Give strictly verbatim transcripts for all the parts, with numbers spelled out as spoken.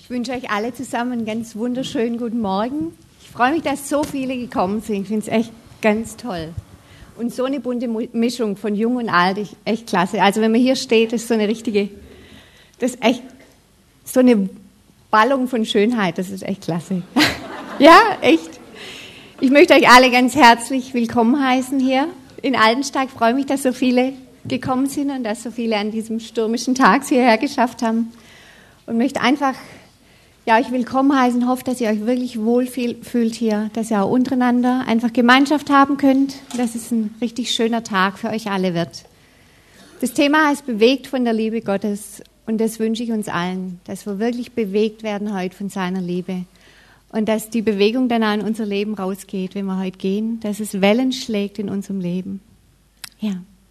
Ich wünsche euch alle zusammen einen ganz wunderschönen guten Morgen. Ich freue mich, dass so viele gekommen sind. Ich finde es echt ganz toll. Und so eine bunte Mischung von Jung und Alt, ich, echt klasse. Also wenn man hier steht, ist so eine richtige, das ist echt so eine Ballung von Schönheit, das ist echt klasse. Ja, echt. Ich möchte euch alle ganz herzlich willkommen heißen hier in Aldensteig. Ich freue mich, dass so viele gekommen sind und dass so viele an diesem stürmischen Tag hierher geschafft haben. Und möchte einfach ja, euch willkommen heißen, hoffe, dass ihr euch wirklich wohl fühlt hier, dass ihr auch untereinander einfach Gemeinschaft haben könnt, dass es ein richtig schöner Tag für euch alle wird. Das Thema heißt bewegt von der Liebe Gottes und das wünsche ich uns allen, dass wir wirklich bewegt werden heute von seiner Liebe und dass die Bewegung dann auch in unser Leben rausgeht, wenn wir heute gehen, dass es Wellen schlägt in unserem Leben. Ja.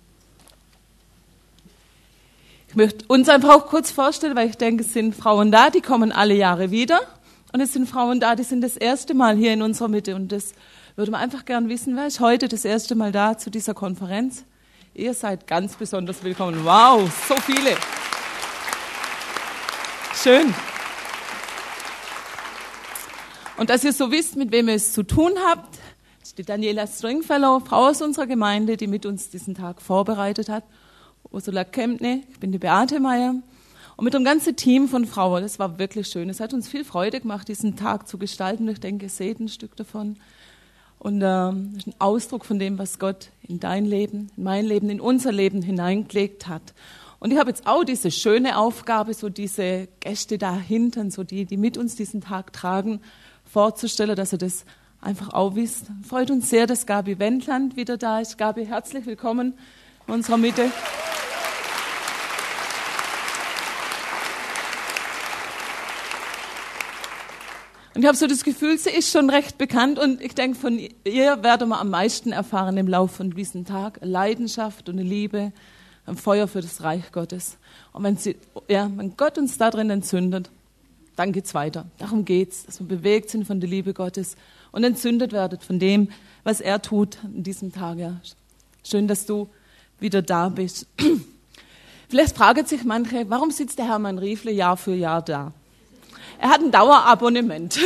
Ich möchte uns einfach auch kurz vorstellen, weil ich denke, es sind Frauen da, die kommen alle Jahre wieder. Und es sind Frauen da, die sind das erste Mal hier in unserer Mitte. Und das würde man einfach gern wissen, wer ist heute das erste Mal da zu dieser Konferenz? Ihr seid ganz besonders willkommen. Wow, so viele. Schön. Und dass ihr so wisst, mit wem ihr es zu tun habt, ist die Daniela Stringfellow, Frau aus unserer Gemeinde, die mit uns diesen Tag vorbereitet hat. Ursula Kempne, ich bin die Beate Meier und mit dem ganzen Team von Frauen, das war wirklich schön. Es hat uns viel Freude gemacht, diesen Tag zu gestalten. Ich denke, ihr seht ein Stück davon. Und ähm, das ist ein Ausdruck von dem, was Gott in dein Leben, in mein Leben, in unser Leben hineingelegt hat. Und ich habe jetzt auch diese schöne Aufgabe, so diese Gäste da hinten, so die, die mit uns diesen Tag tragen, vorzustellen, dass ihr das einfach auch wisst. Freut uns sehr, dass Gabi Wendland wieder da ist. Gabi, herzlich willkommen in unserer Mitte. Und ich habe so das Gefühl, sie ist schon recht bekannt und ich denke, von ihr werden wir am meisten erfahren im Laufe von diesem Tag. Eine Leidenschaft und eine Liebe, ein Feuer für das Reich Gottes. Und wenn, sie, ja, wenn Gott uns da drin entzündet, dann geht's weiter. Darum geht's, dass wir bewegt sind von der Liebe Gottes und entzündet werden von dem, was er tut an diesem Tag. Ja. Schön, dass du wieder da bist. Vielleicht fragen sich manche, warum sitzt der Hermann Riefle Jahr für Jahr da? Er hat ein Dauerabonnement.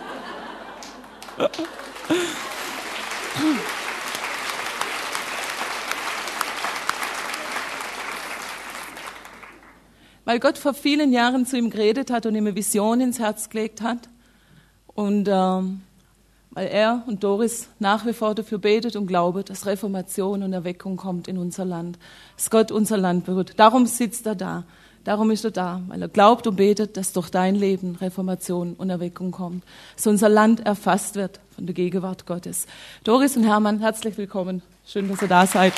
Weil Gott vor vielen Jahren zu ihm geredet hat und ihm eine Vision ins Herz gelegt hat. Und ähm, weil er und Doris nach wie vor dafür betet und glaubt, dass Reformation und Erweckung kommt in unser Land. Dass Gott unser Land berührt. Darum sitzt er da. Darum ist er da, weil er glaubt und betet, dass durch dein Leben Reformation und Erweckung kommt. Dass unser Land erfasst wird von der Gegenwart Gottes. Doris und Hermann, herzlich willkommen. Schön, dass ihr da seid.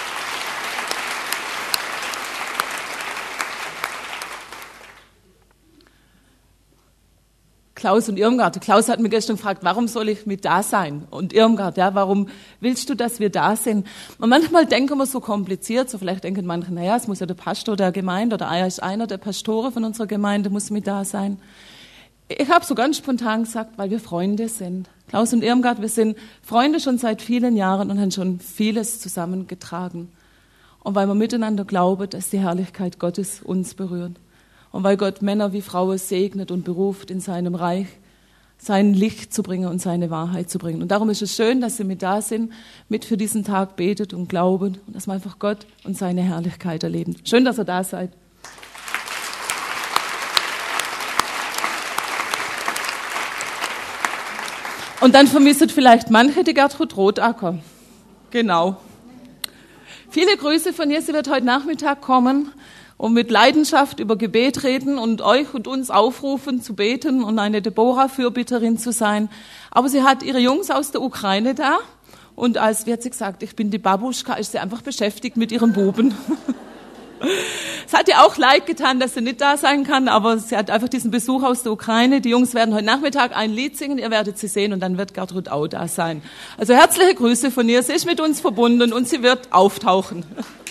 Klaus und Irmgard. Klaus hat mich gestern gefragt, warum soll ich mit da sein? Und Irmgard, ja, warum willst du, dass wir da sind? Und manchmal denken wir so kompliziert, so vielleicht denken manche, naja, es muss ja der Pastor der Gemeinde oder er ist einer der Pastoren von unserer Gemeinde, muss mit da sein. Ich habe so ganz spontan gesagt, weil wir Freunde sind. Klaus und Irmgard, wir sind Freunde schon seit vielen Jahren und haben schon vieles zusammengetragen. Und weil wir miteinander glauben, dass die Herrlichkeit Gottes uns berührt. Und weil Gott Männer wie Frauen segnet und beruft, in seinem Reich sein Licht zu bringen und seine Wahrheit zu bringen. Und darum ist es schön, dass Sie mit da sind, mit für diesen Tag betet und glauben und dass wir einfach Gott und seine Herrlichkeit erleben. Schön, dass ihr da seid. Und dann vermissen vielleicht manche die Gertrud Rotacker. Genau. Viele Grüße von ihr. Sie wird heute Nachmittag kommen und mit Leidenschaft über Gebet reden und euch und uns aufrufen zu beten und eine Deborah-Fürbitterin zu sein. Aber sie hat ihre Jungs aus der Ukraine da und als, wie hat sie gesagt, ich bin die Babuschka, ist sie einfach beschäftigt mit ihren Buben. Es hat ihr auch leid getan, dass sie nicht da sein kann, aber sie hat einfach diesen Besuch aus der Ukraine. Die Jungs werden heute Nachmittag ein Lied singen, ihr werdet sie sehen und dann wird Gertrud auch da sein. Also herzliche Grüße von ihr, sie ist mit uns verbunden und sie wird auftauchen.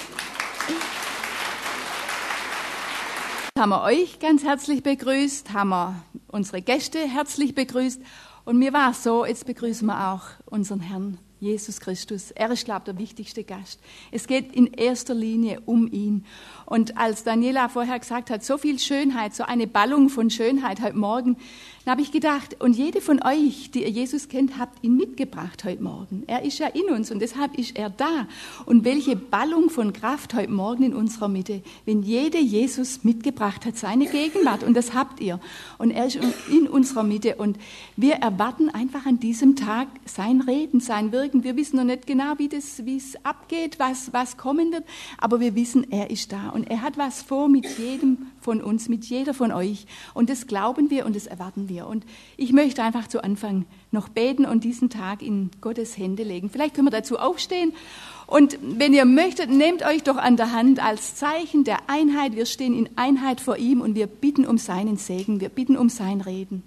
Haben wir euch ganz herzlich begrüßt, haben wir unsere Gäste herzlich begrüßt und mir war es so, jetzt begrüßen wir auch unseren Herrn Jesus Christus. Er ist, glaube ich, der wichtigste Gast. Es geht in erster Linie um ihn. Und als Daniela vorher gesagt hat, so viel Schönheit, so eine Ballung von Schönheit heute Morgen, da habe ich gedacht, und jede von euch, die ihr Jesus kennt, habt ihn mitgebracht heute Morgen. Er ist ja in uns und deshalb ist er da. Und welche Ballung von Kraft heute Morgen in unserer Mitte, wenn jede Jesus mitgebracht hat, seine Gegenwart. Und das habt ihr. Und er ist in unserer Mitte. Und wir erwarten einfach an diesem Tag sein Reden, sein Wirken. Wir wissen noch nicht genau, wie das, wie es abgeht, was, was kommen wird. Aber wir wissen, er ist da. Und er hat was vor mit jedem von uns, mit jeder von euch. Und das glauben wir und das erwarten wir. Und ich möchte einfach zu Anfang noch beten und diesen Tag in Gottes Hände legen. Vielleicht können wir dazu aufstehen. Und wenn ihr möchtet, nehmt euch doch an der Hand als Zeichen der Einheit. Wir stehen in Einheit vor ihm und wir bitten um seinen Segen. Wir bitten um sein Reden.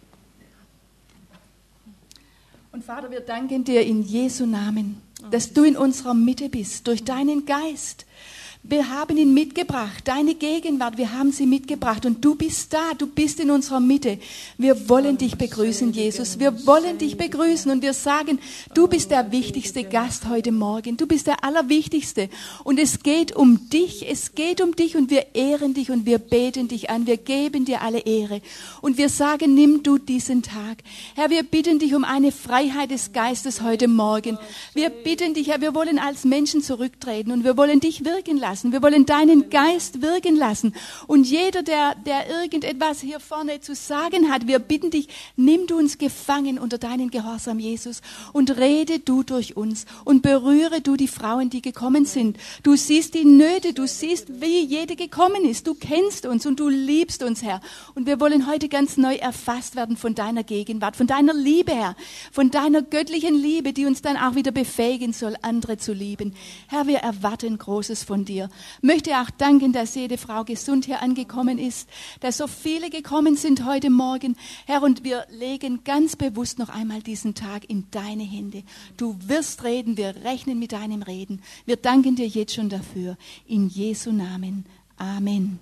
Und Vater, wir danken dir in Jesu Namen, dass du in unserer Mitte bist, durch deinen Geist. Wir haben ihn mitgebracht, deine Gegenwart, wir haben sie mitgebracht und du bist da, du bist in unserer Mitte. Wir wollen dich begrüßen, Jesus, wir wollen dich begrüßen und wir sagen, du bist der wichtigste Gast heute Morgen, du bist der Allerwichtigste und es geht um dich, es geht um dich und wir ehren dich und wir beten dich an, wir geben dir alle Ehre und wir sagen, nimm du diesen Tag. Herr, wir bitten dich um eine Freiheit des Geistes heute Morgen. Wir bitten dich, Herr, wir wollen als Menschen zurücktreten und wir wollen dich wirken lassen. Wir wollen deinen Geist wirken lassen. Und jeder, der, der irgendetwas hier vorne zu sagen hat, wir bitten dich, nimm du uns gefangen unter deinen Gehorsam, Jesus, und rede du durch uns und berühre du die Frauen, die gekommen sind. Du siehst die Nöte, du siehst, wie jede gekommen ist. Du kennst uns und du liebst uns, Herr. Und wir wollen heute ganz neu erfasst werden von deiner Gegenwart, von deiner Liebe, Herr, von deiner göttlichen Liebe, die uns dann auch wieder befähigen soll, andere zu lieben. Herr, wir erwarten Großes von dir. Möchte auch danken, dass jede Frau gesund hier angekommen ist, dass so viele gekommen sind heute Morgen. Herr, und wir legen ganz bewusst noch einmal diesen Tag in deine Hände. Du wirst reden, wir rechnen mit deinem Reden. Wir danken dir jetzt schon dafür. In Jesu Namen. Amen.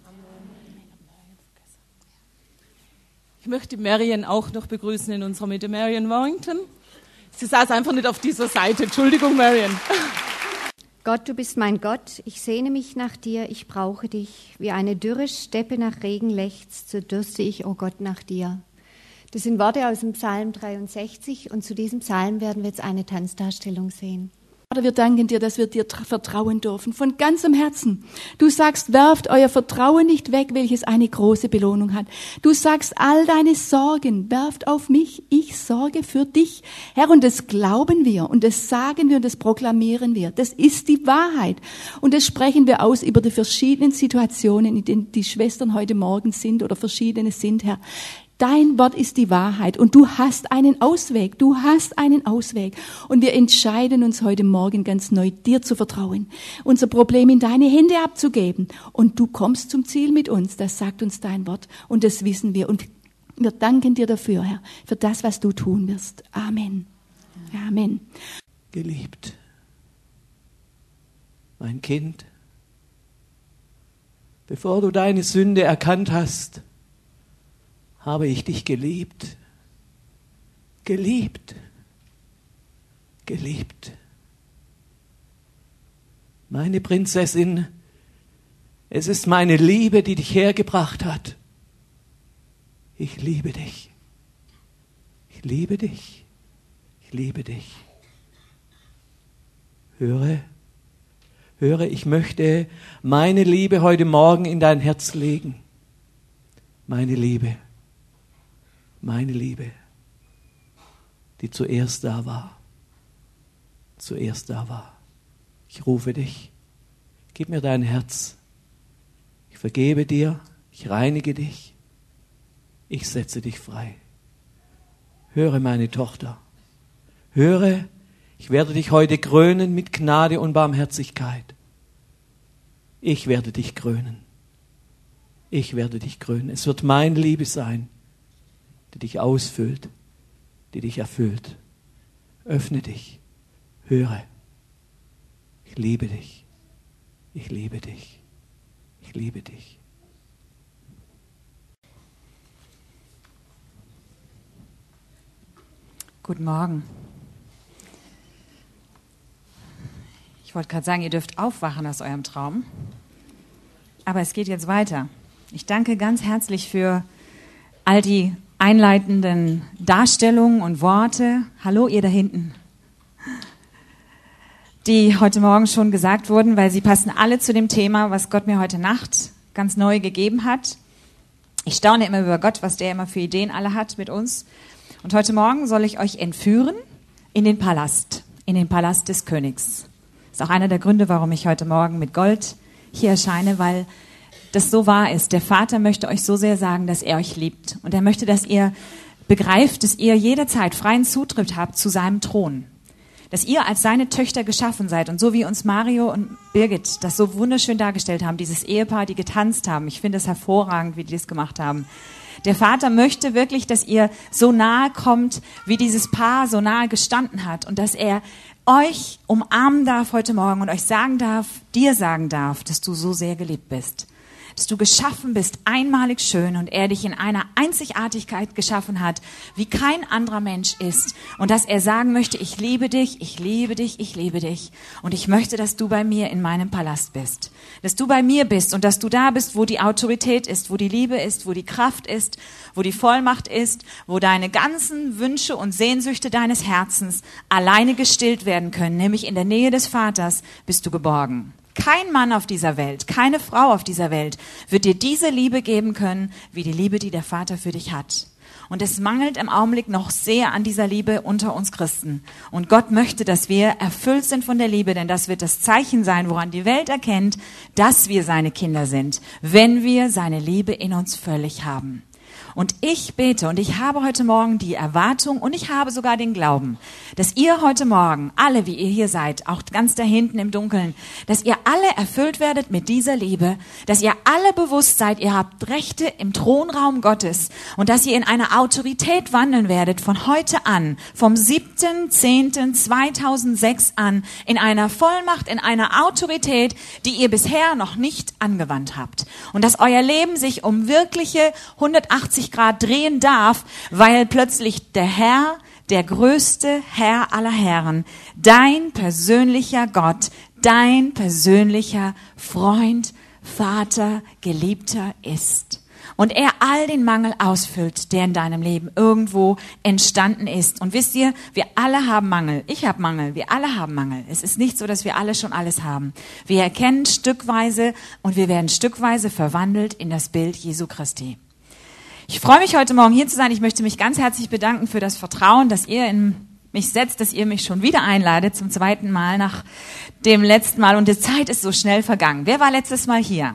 Ich möchte Marian auch noch begrüßen in unserer Mitte. Marian Warrington. Sie saß einfach nicht auf dieser Seite. Entschuldigung, Marian. Gott, du bist mein Gott, ich sehne mich nach dir, ich brauche dich. Wie eine dürre Steppe nach Regen lechzt, so dürste ich, o Gott, nach dir. Das sind Worte aus dem Psalm dreiundsechzig und zu diesem Psalm werden wir jetzt eine Tanzdarstellung sehen. Vater, wir danken dir, dass wir dir vertrauen dürfen, von ganzem Herzen. Du sagst, werft euer Vertrauen nicht weg, welches eine große Belohnung hat. Du sagst, all deine Sorgen, werft auf mich, ich sorge für dich. Herr, und das glauben wir und das sagen wir und das proklamieren wir. Das ist die Wahrheit. Und das sprechen wir aus über die verschiedenen Situationen, in denen die Schwestern heute Morgen sind oder verschiedene sind, Herr. Dein Wort ist die Wahrheit und du hast einen Ausweg, du hast einen Ausweg. Und wir entscheiden uns heute Morgen ganz neu, dir zu vertrauen, unser Problem in deine Hände abzugeben. Und du kommst zum Ziel mit uns, das sagt uns dein Wort und das wissen wir. Und wir danken dir dafür, Herr, für das, was du tun wirst. Amen. Amen. Geliebt, mein Kind, bevor du deine Sünde erkannt hast, habe ich dich geliebt, geliebt, geliebt. Meine Prinzessin, es ist meine Liebe, die dich hergebracht hat. Ich liebe dich, ich liebe dich, ich liebe dich. Höre, höre, ich möchte meine Liebe heute Morgen in dein Herz legen. Meine Liebe. Meine Liebe, die zuerst da war, zuerst da war. Ich rufe dich, gib mir dein Herz. Ich vergebe dir, ich reinige dich, ich setze dich frei. Höre, meine Tochter, höre, ich werde dich heute krönen mit Gnade und Barmherzigkeit. Ich werde dich krönen. Ich werde dich krönen. Es wird meine Liebe sein, die dich ausfüllt, die dich erfüllt. Öffne dich, höre. Ich liebe dich, ich liebe dich, ich liebe dich. Guten Morgen. wollte gerade sagen, ihr dürft aufwachen aus eurem Traum. Aber es geht jetzt weiter. Ich danke ganz herzlich für all die einleitenden Darstellungen und Worte. Hallo, ihr da hinten. Die heute Morgen schon gesagt wurden, weil sie passen alle zu dem Thema, was Gott mir heute Nacht ganz neu gegeben hat. Ich staune immer über Gott, was der immer für Ideen alle hat mit uns. Und heute Morgen soll ich euch entführen in den Palast, in den Palast des Königs. Das ist auch einer der Gründe, warum ich heute Morgen mit Gold hier erscheine, weil das so wahr ist. Der Vater möchte euch so sehr sagen, dass er euch liebt. Und er möchte, dass ihr begreift, dass ihr jederzeit freien Zutritt habt zu seinem Thron. Dass ihr als seine Töchter geschaffen seid. Und so wie uns Mario und Birgit das so wunderschön dargestellt haben, dieses Ehepaar, die getanzt haben. Ich finde es hervorragend, wie die das gemacht haben. Der Vater möchte wirklich, dass ihr so nahe kommt, wie dieses Paar so nahe gestanden hat. Und dass er euch umarmen darf heute Morgen und euch sagen darf, dir sagen darf, dass du so sehr geliebt bist. Dass du geschaffen bist, einmalig schön und er dich in einer Einzigartigkeit geschaffen hat, wie kein anderer Mensch ist. Und dass er sagen möchte, ich liebe dich, ich liebe dich, ich liebe dich. Und ich möchte, dass du bei mir in meinem Palast bist. Dass du bei mir bist und dass du da bist, wo die Autorität ist, wo die Liebe ist, wo die Kraft ist, wo die Vollmacht ist, wo deine ganzen Wünsche und Sehnsüchte deines Herzens alleine gestillt werden können. Nämlich in der Nähe des Vaters bist du geborgen. Kein Mann auf dieser Welt, keine Frau auf dieser Welt wird dir diese Liebe geben können, wie die Liebe, die der Vater für dich hat. Und es mangelt im Augenblick noch sehr an dieser Liebe unter uns Christen. Und Gott möchte, dass wir erfüllt sind von der Liebe, denn das wird das Zeichen sein, woran die Welt erkennt, dass wir seine Kinder sind, wenn wir seine Liebe in uns völlig haben. Und ich bete und ich habe heute Morgen die Erwartung und ich habe sogar den Glauben, dass ihr heute Morgen, alle wie ihr hier seid, auch ganz da hinten im Dunkeln, dass ihr alle erfüllt werdet mit dieser Liebe, dass ihr alle bewusst seid, ihr habt Rechte im Thronraum Gottes und dass ihr in einer Autorität wandeln werdet von heute an, vom siebten zehnten zweitausendsechs an, in einer Vollmacht, in einer Autorität, die ihr bisher noch nicht angewandt habt. Und dass euer Leben sich um wirkliche hundertachtzig Grad drehen darf, weil plötzlich der Herr, der größte Herr aller Herren, dein persönlicher Gott, dein persönlicher Freund, Vater, Geliebter ist. Und er all den Mangel ausfüllt, der in deinem Leben irgendwo entstanden ist. Und wisst ihr, wir alle haben Mangel. Ich habe Mangel, wir alle haben Mangel. Es ist nicht so, dass wir alle schon alles haben. Wir erkennen stückweise und wir werden stückweise verwandelt in das Bild Jesu Christi. Ich freue mich, heute Morgen hier zu sein. Ich möchte mich ganz herzlich bedanken für das Vertrauen, dass ihr in mich setzt, dass ihr mich schon wieder einladet, zum zweiten Mal nach dem letzten Mal. Und die Zeit ist so schnell vergangen. Wer war letztes Mal hier?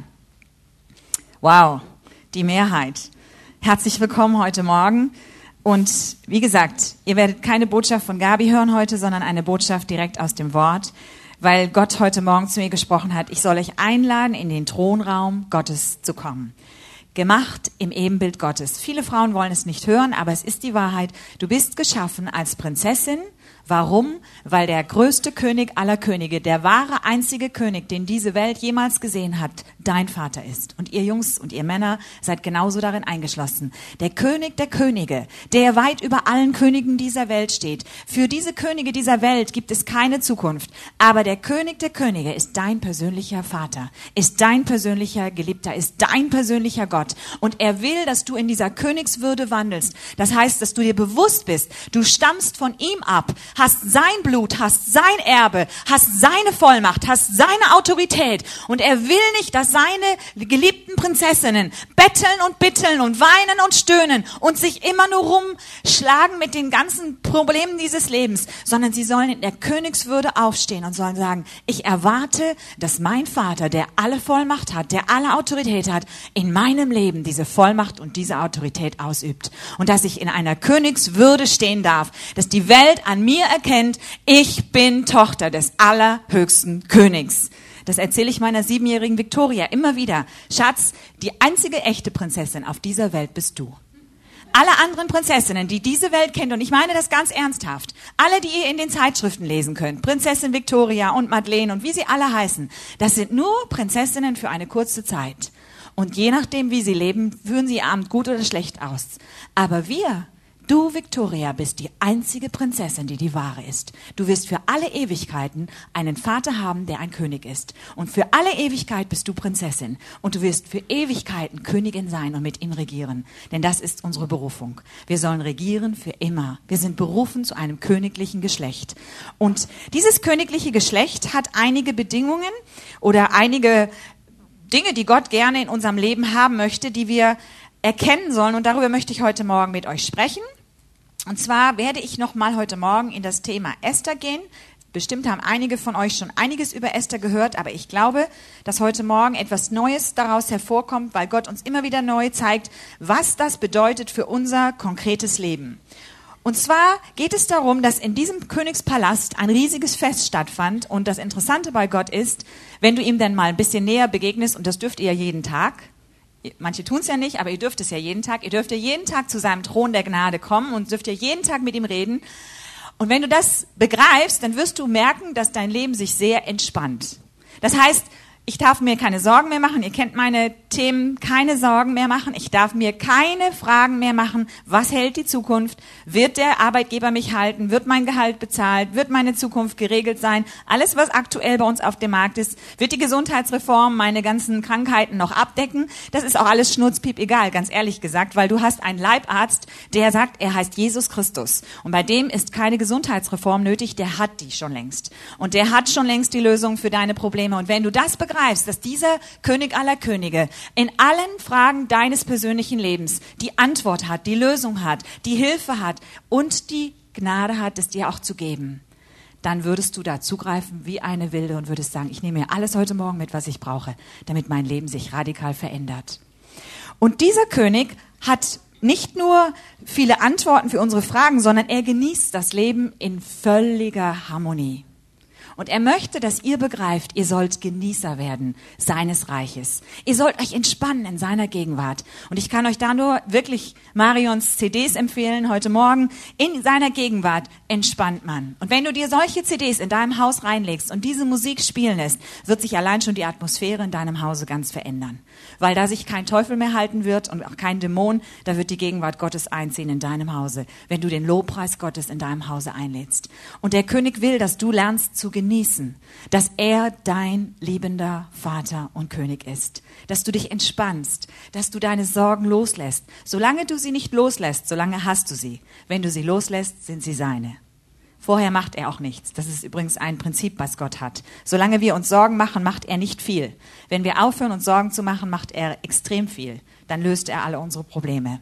Wow, die Mehrheit. Herzlich willkommen heute Morgen. Und wie gesagt, ihr werdet keine Botschaft von Gabi hören heute, sondern eine Botschaft direkt aus dem Wort, weil Gott heute Morgen zu mir gesprochen hat, ich soll euch einladen, in den Thronraum Gottes zu kommen. Gemacht im Ebenbild Gottes. Viele Frauen wollen es nicht hören, aber es ist die Wahrheit. Du bist geschaffen als Prinzessin. Warum? Weil der größte König aller Könige, der wahre einzige König, den diese Welt jemals gesehen hat, dein Vater ist. Und ihr Jungs und ihr Männer seid genauso darin eingeschlossen. Der König der Könige, der weit über allen Königen dieser Welt steht. Für diese Könige dieser Welt gibt es keine Zukunft. Aber der König der Könige ist dein persönlicher Vater, ist dein persönlicher Geliebter, ist dein persönlicher Gott. Und er will, dass du in dieser Königswürde wandelst. Das heißt, dass du dir bewusst bist, du stammst von ihm ab, hast sein Blut, hast sein Erbe, hast seine Vollmacht, hast seine Autorität. Und er will nicht, dass seine geliebten Prinzessinnen betteln und bitteln und weinen und stöhnen und sich immer nur rumschlagen mit den ganzen Problemen dieses Lebens, sondern sie sollen in der Königswürde aufstehen und sollen sagen, ich erwarte, dass mein Vater, der alle Vollmacht hat, der alle Autorität hat, in meinem Leben diese Vollmacht und diese Autorität ausübt. Und dass ich in einer Königswürde stehen darf, dass die Welt an mir erkennt, ich bin Tochter des allerhöchsten Königs. Das erzähle ich meiner siebenjährigen Victoria immer wieder. Schatz, die einzige echte Prinzessin auf dieser Welt bist du. Alle anderen Prinzessinnen, die diese Welt kennt, und ich meine das ganz ernsthaft, alle, die ihr in den Zeitschriften lesen könnt, Prinzessin Victoria und Madeleine und wie sie alle heißen, das sind nur Prinzessinnen für eine kurze Zeit. Und je nachdem, wie sie leben, führen sie ihr Abend gut oder schlecht aus. Aber wir, Du, Victoria, bist die einzige Prinzessin, die die wahre ist. Du wirst für alle Ewigkeiten einen Vater haben, der ein König ist. Und für alle Ewigkeit bist du Prinzessin. Und du wirst für Ewigkeiten Königin sein und mit ihm regieren. Denn das ist unsere Berufung. Wir sollen regieren für immer. Wir sind berufen zu einem königlichen Geschlecht. Und dieses königliche Geschlecht hat einige Bedingungen oder einige Dinge, die Gott gerne in unserem Leben haben möchte, die wir erkennen sollen. Und darüber möchte ich heute Morgen mit euch sprechen. Und zwar werde ich noch mal heute Morgen in das Thema Esther gehen. Bestimmt haben einige von euch schon einiges über Esther gehört, aber ich glaube, dass heute Morgen etwas Neues daraus hervorkommt, weil Gott uns immer wieder neu zeigt, was das bedeutet für unser konkretes Leben. Und zwar geht es darum, dass in diesem Königspalast ein riesiges Fest stattfand. Und das Interessante bei Gott ist, wenn du ihm dann mal ein bisschen näher begegnest, und das dürft ihr ja jeden Tag, manche tun es ja nicht, aber ihr dürft es ja jeden Tag. Ihr dürft ja jeden Tag zu seinem Thron der Gnade kommen und dürft ja jeden Tag mit ihm reden. Und wenn du das begreifst, dann wirst du merken, dass dein Leben sich sehr entspannt. Das heißt, ich darf mir keine Sorgen mehr machen. Ihr kennt meine Themen, keine Sorgen mehr machen. Ich darf mir keine Fragen mehr machen. Was hält die Zukunft? Wird der Arbeitgeber mich halten? Wird mein Gehalt bezahlt? Wird meine Zukunft geregelt sein? Alles, was aktuell bei uns auf dem Markt ist, wird die Gesundheitsreform meine ganzen Krankheiten noch abdecken? Das ist auch alles schnurzpiep egal, ganz ehrlich gesagt, weil du hast einen Leibarzt, der sagt, er heißt Jesus Christus. Und bei dem ist keine Gesundheitsreform nötig, der hat die schon längst. Und der hat schon längst die Lösung für deine Probleme. Und wenn du das begreifst, dass dieser König aller Könige in allen Fragen deines persönlichen Lebens die Antwort hat, die Lösung hat, die Hilfe hat und die Gnade hat, es dir auch zu geben, dann würdest du da zugreifen wie eine Wilde und würdest sagen, ich nehme mir alles heute Morgen mit, was ich brauche, damit mein Leben sich radikal verändert. Und dieser König hat nicht nur viele Antworten für unsere Fragen, sondern er genießt das Leben in völliger Harmonie. Und er möchte, dass ihr begreift, ihr sollt Genießer werden seines Reiches. Ihr sollt euch entspannen in seiner Gegenwart. Und ich kann euch da nur wirklich Marions C Ds empfehlen heute Morgen. In seiner Gegenwart entspannt man. Und wenn du dir solche C Ds in deinem Haus reinlegst und diese Musik spielen lässt, wird sich allein schon die Atmosphäre in deinem Hause ganz verändern. Weil da sich kein Teufel mehr halten wird und auch kein Dämon, da wird die Gegenwart Gottes einziehen in deinem Hause, wenn du den Lobpreis Gottes in deinem Hause einlädst. Und der König will, dass du lernst zu genießen, dass er dein liebender Vater und König ist, dass du dich entspannst, dass du deine Sorgen loslässt. Solange du sie nicht loslässt, solange hast du sie. Wenn du sie loslässt, sind sie seine. Vorher macht er auch nichts. Das ist übrigens ein Prinzip, was Gott hat. Solange wir uns Sorgen machen, macht er nicht viel. Wenn wir aufhören, uns Sorgen zu machen, macht er extrem viel. Dann löst er alle unsere Probleme.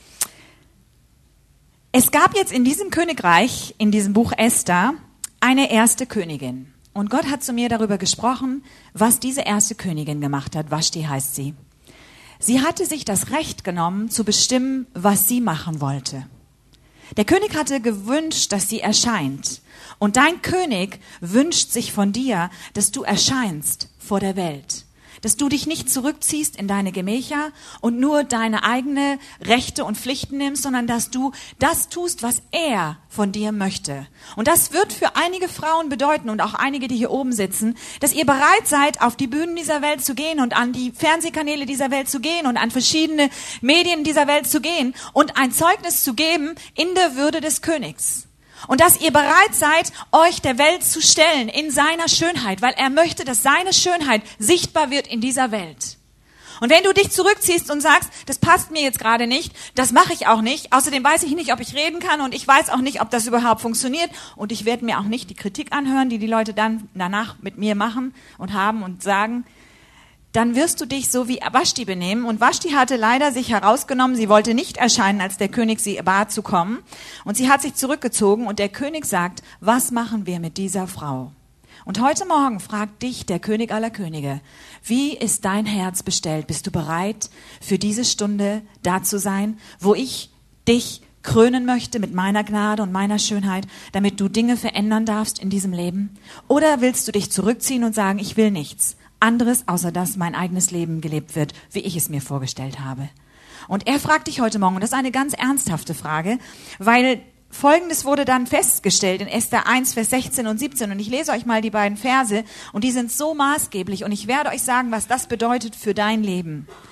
Es gab jetzt in diesem Königreich, in diesem Buch Esther, eine erste Königin. Und Gott hat zu mir darüber gesprochen, was diese erste Königin gemacht hat. Vashti heißt sie. Sie hatte sich das Recht genommen, zu bestimmen, was sie machen wollte. Der König hatte gewünscht, dass sie erscheint. Und dein König wünscht sich von dir, dass du erscheinst vor der Welt. Dass du dich nicht zurückziehst in deine Gemächer und nur deine eigene Rechte und Pflichten nimmst, sondern dass du das tust, was er von dir möchte. Und das wird für einige Frauen bedeuten und auch einige, die hier oben sitzen, dass ihr bereit seid, auf die Bühnen dieser Welt zu gehen und an die Fernsehkanäle dieser Welt zu gehen und an verschiedene Medien dieser Welt zu gehen und ein Zeugnis zu geben in der Würde des Königs. Und dass ihr bereit seid, euch der Welt zu stellen in seiner Schönheit, weil er möchte, dass seine Schönheit sichtbar wird in dieser Welt. Und wenn du dich zurückziehst und sagst, das passt mir jetzt gerade nicht, das mache ich auch nicht, außerdem weiß ich nicht, ob ich reden kann und ich weiß auch nicht, ob das überhaupt funktioniert und ich werde mir auch nicht die Kritik anhören, die die Leute dann danach mit mir machen und haben und sagen, dann wirst du dich so wie Vashti benehmen. Und Vashti hatte leider sich herausgenommen, sie wollte nicht erscheinen, als der König sie bat zu kommen. Und sie hat sich zurückgezogen und der König sagt, was machen wir mit dieser Frau? Und heute Morgen fragt dich der König aller Könige, wie ist dein Herz bestellt? Bist du bereit, für diese Stunde da zu sein, wo ich dich krönen möchte mit meiner Gnade und meiner Schönheit, damit du Dinge verändern darfst in diesem Leben? Oder willst du dich zurückziehen und sagen, ich will nichts anderes, außer dass mein eigenes Leben gelebt wird, wie ich es mir vorgestellt habe? Und er fragt dich heute Morgen, und das ist eine ganz ernsthafte Frage, weil Folgendes wurde dann festgestellt in Esther eins, Vers sechzehn und siebzehn. Und ich lese euch mal die beiden Verse und die sind so maßgeblich und ich werde euch sagen, was das bedeutet für dein Leben.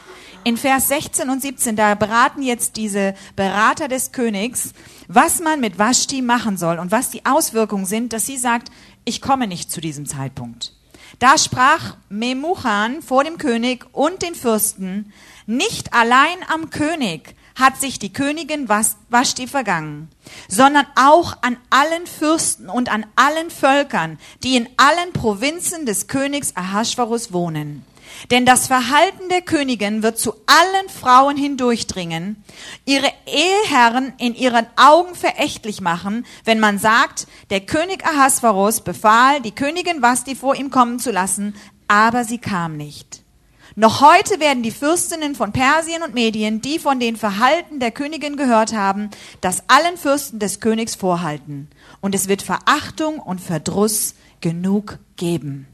in Vers sechzehn und siebzehn, da beraten jetzt diese Berater des Königs, was man mit Vaschti machen soll und was die Auswirkungen sind, dass sie sagt, ich komme nicht zu diesem Zeitpunkt. Da sprach Memuchan vor dem König und den Fürsten, nicht allein am König hat sich die Königin Vaschti vergangen, sondern auch an allen Fürsten und an allen Völkern, die in allen Provinzen des Königs Ahasverus wohnen. Denn das Verhalten der Königin wird zu allen Frauen hindurchdringen, ihre Eheherren in ihren Augen verächtlich machen, wenn man sagt, der König Ahasverus befahl, die Königin Vaschti vor ihm kommen zu lassen, aber sie kam nicht. Noch heute werden die Fürstinnen von Persien und Medien, die von den Verhalten der Königin gehört haben, das allen Fürsten des Königs vorhalten. Und es wird Verachtung und Verdruss genug geben.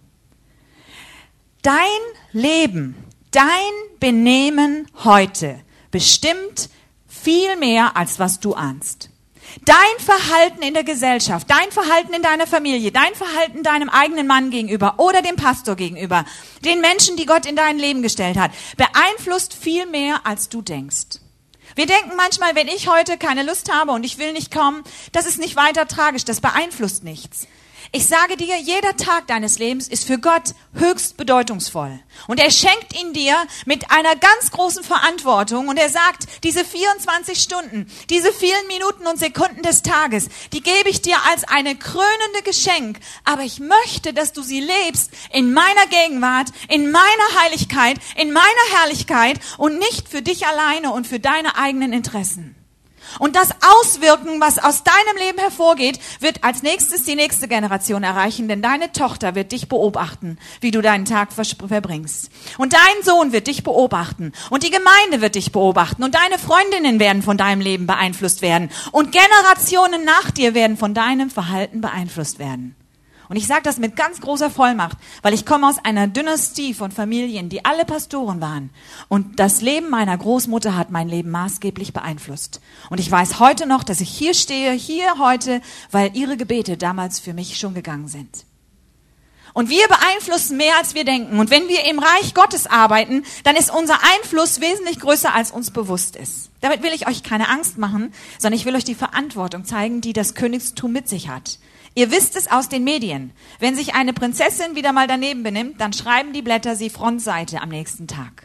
Dein Leben, dein Benehmen heute bestimmt viel mehr, als was du ahnst. Dein Verhalten in der Gesellschaft, dein Verhalten in deiner Familie, dein Verhalten deinem eigenen Mann gegenüber oder dem Pastor gegenüber, den Menschen, die Gott in dein Leben gestellt hat, beeinflusst viel mehr, als du denkst. Wir denken manchmal, wenn ich heute keine Lust habe und ich will nicht kommen, das ist nicht weiter tragisch, das beeinflusst nichts. Ich sage dir, jeder Tag deines Lebens ist für Gott höchst bedeutungsvoll. Und er schenkt ihn dir mit einer ganz großen Verantwortung. Und er sagt, diese vierundzwanzig Stunden, diese vielen Minuten und Sekunden des Tages, die gebe ich dir als eine krönende Geschenk. Aber ich möchte, dass du sie lebst in meiner Gegenwart, in meiner Heiligkeit, in meiner Herrlichkeit und nicht für dich alleine und für deine eigenen Interessen. Und das Auswirken, was aus deinem Leben hervorgeht, wird als nächstes die nächste Generation erreichen, denn deine Tochter wird dich beobachten, wie du deinen Tag verbringst. Und dein Sohn wird dich beobachten und die Gemeinde wird dich beobachten und deine Freundinnen werden von deinem Leben beeinflusst werden und Generationen nach dir werden von deinem Verhalten beeinflusst werden. Und ich sage das mit ganz großer Vollmacht, weil ich komme aus einer Dynastie von Familien, die alle Pastoren waren. Und das Leben meiner Großmutter hat mein Leben maßgeblich beeinflusst. Und ich weiß heute noch, dass ich hier stehe, hier heute, weil ihre Gebete damals für mich schon gegangen sind. Und wir beeinflussen mehr, als wir denken. Und wenn wir im Reich Gottes arbeiten, dann ist unser Einfluss wesentlich größer, als uns bewusst ist. Damit will ich euch keine Angst machen, sondern ich will euch die Verantwortung zeigen, die das Königstum mit sich hat. Ihr wisst es aus den Medien. Wenn sich eine Prinzessin wieder mal daneben benimmt, dann schreiben die Blätter sie Frontseite am nächsten Tag.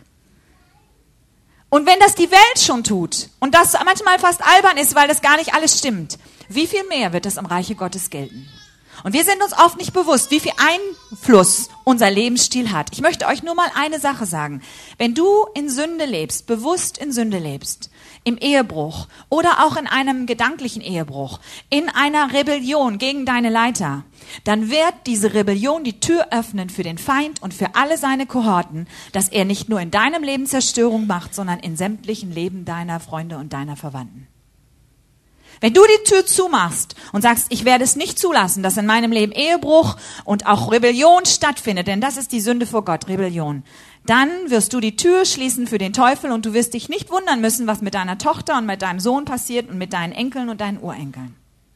Und wenn das die Welt schon tut und das manchmal fast albern ist, weil das gar nicht alles stimmt, wie viel mehr wird das im Reiche Gottes gelten? Und wir sind uns oft nicht bewusst, wie viel Einfluss unser Lebensstil hat. Ich möchte euch nur mal eine Sache sagen. Wenn du in Sünde lebst, bewusst in Sünde lebst, im Ehebruch oder auch in einem gedanklichen Ehebruch, in einer Rebellion gegen deine Leiter, dann wird diese Rebellion die Tür öffnen für den Feind und für alle seine Kohorten, dass er nicht nur in deinem Leben Zerstörung macht, sondern in sämtlichen Leben deiner Freunde und deiner Verwandten. Wenn du die Tür zumachst und sagst, ich werde es nicht zulassen, dass in meinem Leben Ehebruch und auch Rebellion stattfindet, denn das ist die Sünde vor Gott, Rebellion, dann wirst du die Tür schließen für den Teufel und du wirst dich nicht wundern müssen, was mit deiner Tochter und mit deinem Sohn passiert und mit deinen Enkeln und deinen Urenkeln.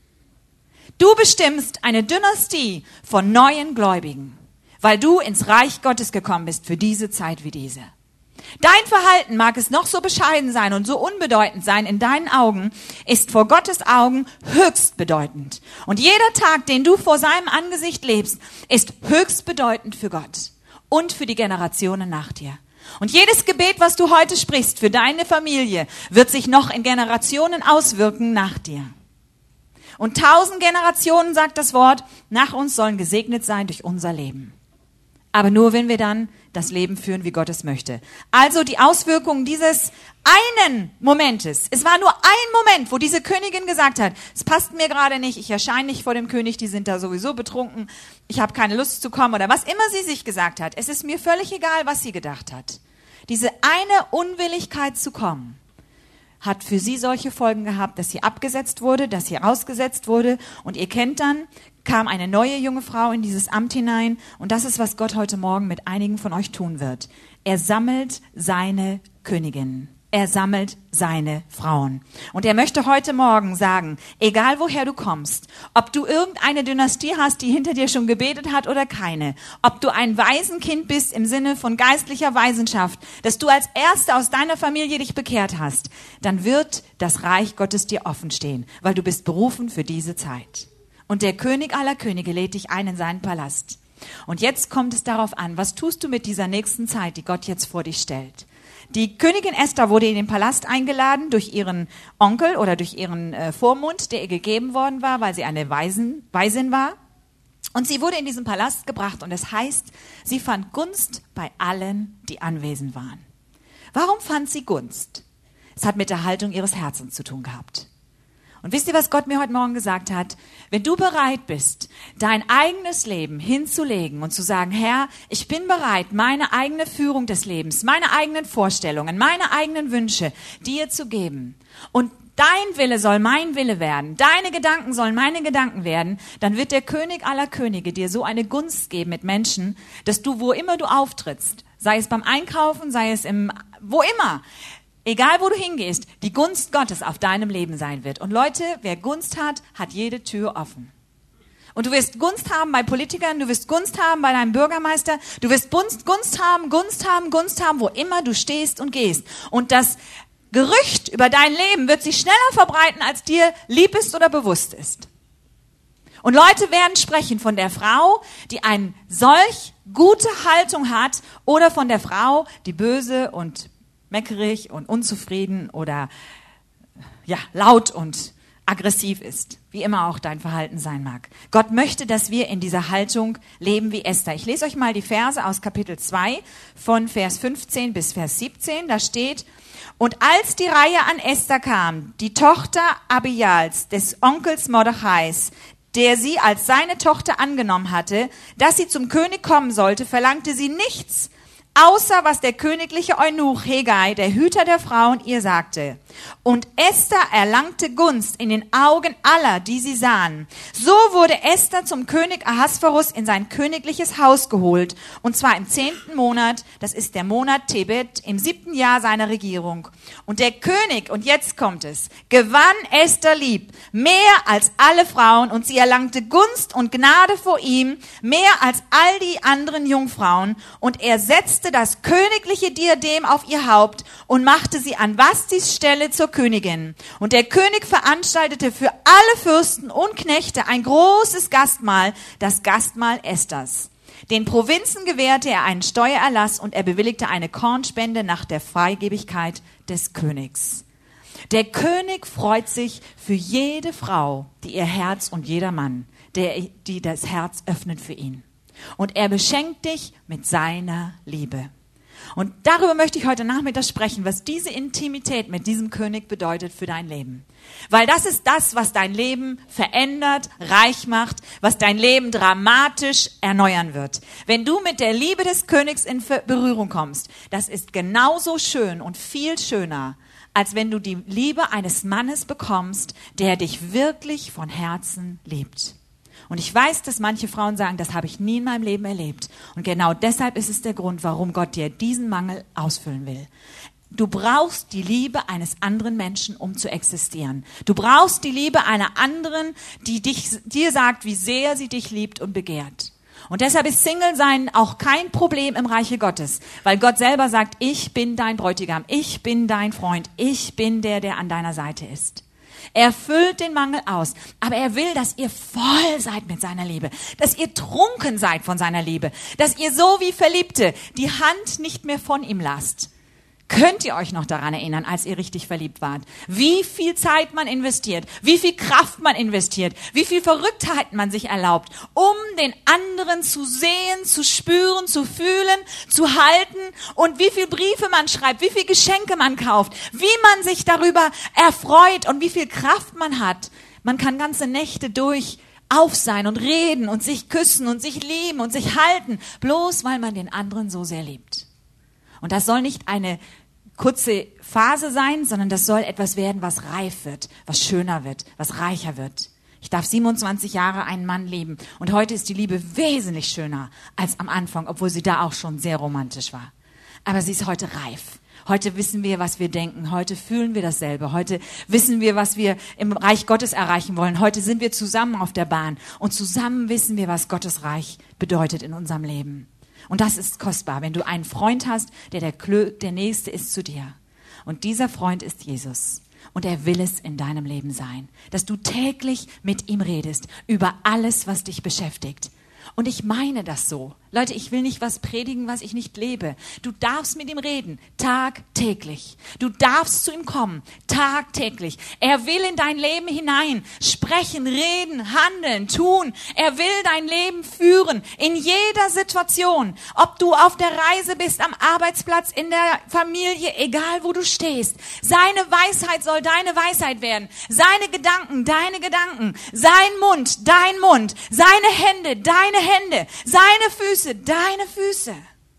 Du bestimmst eine Dynastie von neuen Gläubigen, weil du ins Reich Gottes gekommen bist für diese Zeit wie diese. Dein Verhalten, mag es noch so bescheiden sein und so unbedeutend sein in deinen Augen, ist vor Gottes Augen höchst bedeutend. Und jeder Tag, den du vor seinem Angesicht lebst, ist höchst bedeutend für Gott und für die Generationen nach dir. Und jedes Gebet, was du heute sprichst für deine Familie, wird sich noch in Generationen auswirken nach dir. Und tausend Generationen, sagt das Wort, nach uns sollen gesegnet sein durch unser Leben. Aber nur, wenn wir dann das Leben führen, wie Gott es möchte. Also die Auswirkungen dieses einen Momentes. Es war nur ein Moment, wo diese Königin gesagt hat, es passt mir gerade nicht, ich erscheine nicht vor dem König, die sind da sowieso betrunken, ich habe keine Lust zu kommen oder was immer sie sich gesagt hat. Es ist mir völlig egal, was sie gedacht hat. Diese eine Unwilligkeit zu kommen, hat für sie solche Folgen gehabt, dass sie abgesetzt wurde, dass sie ausgesetzt wurde. Und ihr kennt dann, kam eine neue junge Frau in dieses Amt hinein. Und das ist, was Gott heute Morgen mit einigen von euch tun wird. Er sammelt seine Königinnen. er sammelt seine Frauen. Und er möchte heute Morgen sagen, egal woher du kommst, ob du irgendeine Dynastie hast, die hinter dir schon gebetet hat oder keine, ob du ein Waisenkind bist im Sinne von geistlicher Waisenschaft, dass du als Erste aus deiner Familie dich bekehrt hast, dann wird das Reich Gottes dir offen stehen, weil du bist berufen für diese Zeit. Und der König aller Könige lädt dich ein in seinen Palast. Und jetzt kommt es darauf an, was tust du mit dieser nächsten Zeit, die Gott jetzt vor dich stellt? Die Königin Esther wurde in den Palast eingeladen durch ihren Onkel oder durch ihren äh, Vormund, der ihr gegeben worden war, weil sie eine Waisen, Waisin war. Und sie wurde in diesen Palast gebracht und es heißt, sie fand Gunst bei allen, die anwesend waren. Warum fand sie Gunst? Es hat mit der Haltung ihres Herzens zu tun gehabt. Und wisst ihr, was Gott mir heute Morgen gesagt hat? Wenn du bereit bist, dein eigenes Leben hinzulegen und zu sagen, Herr, ich bin bereit, meine eigene Führung des Lebens, meine eigenen Vorstellungen, meine eigenen Wünsche dir zu geben und dein Wille soll mein Wille werden, deine Gedanken sollen meine Gedanken werden, dann wird der König aller Könige dir so eine Gunst geben mit Menschen, dass du, wo immer du auftrittst, sei es beim Einkaufen, sei es im, wo immer, egal wo du hingehst, die Gunst Gottes auf deinem Leben sein wird. Und Leute, wer Gunst hat, hat jede Tür offen. Und du wirst Gunst haben bei Politikern, du wirst Gunst haben bei deinem Bürgermeister, du wirst Gunst, Gunst haben, Gunst haben, Gunst haben, wo immer du stehst und gehst. Und das Gerücht über dein Leben wird sich schneller verbreiten, als dir lieb ist oder bewusst ist. Und Leute werden sprechen von der Frau, die eine solch gute Haltung hat, oder von der Frau, die böse und meckerig und unzufrieden oder ja, laut und aggressiv ist, wie immer auch dein Verhalten sein mag. Gott möchte, dass wir in dieser Haltung leben wie Esther. Ich lese euch mal die Verse aus Kapitel zwei von Vers fünfzehn bis Vers siebzehn. Da steht, und als die Reihe an Esther kam, die Tochter Abials, des Onkels Mordechais, der sie als seine Tochter angenommen hatte, dass sie zum König kommen sollte, verlangte sie nichts, außer was der königliche Eunuch Hegai, der Hüter der Frauen, ihr sagte. Und Esther erlangte Gunst in den Augen aller, die sie sahen. So wurde Esther zum König Ahasverus in sein königliches Haus geholt, und zwar im zehnten Monat, das ist der Monat Tebet, im siebten Jahr seiner Regierung. Und der König, und jetzt kommt es, gewann Esther lieb, mehr als alle Frauen, und sie erlangte Gunst und Gnade vor ihm, mehr als all die anderen Jungfrauen, und er setzte das königliche Diadem auf ihr Haupt und machte sie an Vastis Stelle zur Königin. Und der König veranstaltete für alle Fürsten und Knechte ein großes Gastmahl, das Gastmahl Esthers. Den Provinzen gewährte er einen Steuererlass und er bewilligte eine Kornspende nach der Freigebigkeit des Königs. Der König freut sich für jede Frau, die ihr Herz, und jeder Mann, der, die das Herz öffnet für ihn. Und er beschenkt dich mit seiner Liebe. Und darüber möchte ich heute Nachmittag sprechen, was diese Intimität mit diesem König bedeutet für dein Leben. Weil das ist das, was dein Leben verändert, reich macht, was dein Leben dramatisch erneuern wird. Wenn du mit der Liebe des Königs in Berührung kommst, das ist genauso schön und viel schöner, als wenn du die Liebe eines Mannes bekommst, der dich wirklich von Herzen liebt. Und ich weiß, dass manche Frauen sagen, das habe ich nie in meinem Leben erlebt. Und genau deshalb ist es der Grund, warum Gott dir diesen Mangel ausfüllen will. Du brauchst die Liebe eines anderen Menschen, um zu existieren. Du brauchst die Liebe einer anderen, die dich, dir sagt, wie sehr sie dich liebt und begehrt. Und deshalb ist Single-Sein auch kein Problem im Reiche Gottes, weil Gott selber sagt, ich bin dein Bräutigam, ich bin dein Freund, ich bin der, der an deiner Seite ist. Er füllt den Mangel aus, aber er will, dass ihr voll seid mit seiner Liebe, dass ihr trunken seid von seiner Liebe, dass ihr so wie Verliebte die Hand nicht mehr von ihm lasst. Könnt ihr euch noch daran erinnern, als ihr richtig verliebt wart? Wie viel Zeit man investiert, wie viel Kraft man investiert, wie viel Verrücktheiten man sich erlaubt, um den anderen zu sehen, zu spüren, zu fühlen, zu halten, und wie viel Briefe man schreibt, wie viel Geschenke man kauft, wie man sich darüber erfreut und wie viel Kraft man hat. Man kann ganze Nächte durch auf sein und reden und sich küssen und sich lieben und sich halten, bloß weil man den anderen so sehr liebt. Und das soll nicht eine kurze Phase sein, sondern das soll etwas werden, was reif wird, was schöner wird, was reicher wird. Ich darf siebenundzwanzig Jahre einen Mann lieben und heute ist die Liebe wesentlich schöner als am Anfang, obwohl sie da auch schon sehr romantisch war. Aber sie ist heute reif. Heute wissen wir, was wir denken. Heute fühlen wir dasselbe. Heute wissen wir, was wir im Reich Gottes erreichen wollen. Heute sind wir zusammen auf der Bahn. Und zusammen wissen wir, was Gottes Reich bedeutet in unserem Leben. Und das ist kostbar, wenn du einen Freund hast, der der, Klö- der Nächste ist zu dir. Und dieser Freund ist Jesus. Und er will es in deinem Leben sein, dass du täglich mit ihm redest über alles, was dich beschäftigt. Und ich meine das so. Leute, ich will nicht was predigen, was ich nicht lebe. Du darfst mit ihm reden, tagtäglich. Du darfst zu ihm kommen, tagtäglich. Er will in dein Leben hinein sprechen, reden, handeln, tun. Er will dein Leben führen, in jeder Situation. Ob du auf der Reise bist, am Arbeitsplatz, in der Familie, egal wo du stehst. Seine Weisheit soll deine Weisheit werden. Seine Gedanken, deine Gedanken. Sein Mund, dein Mund. Seine Hände, deine Hände. Seine Füße, deine Füße.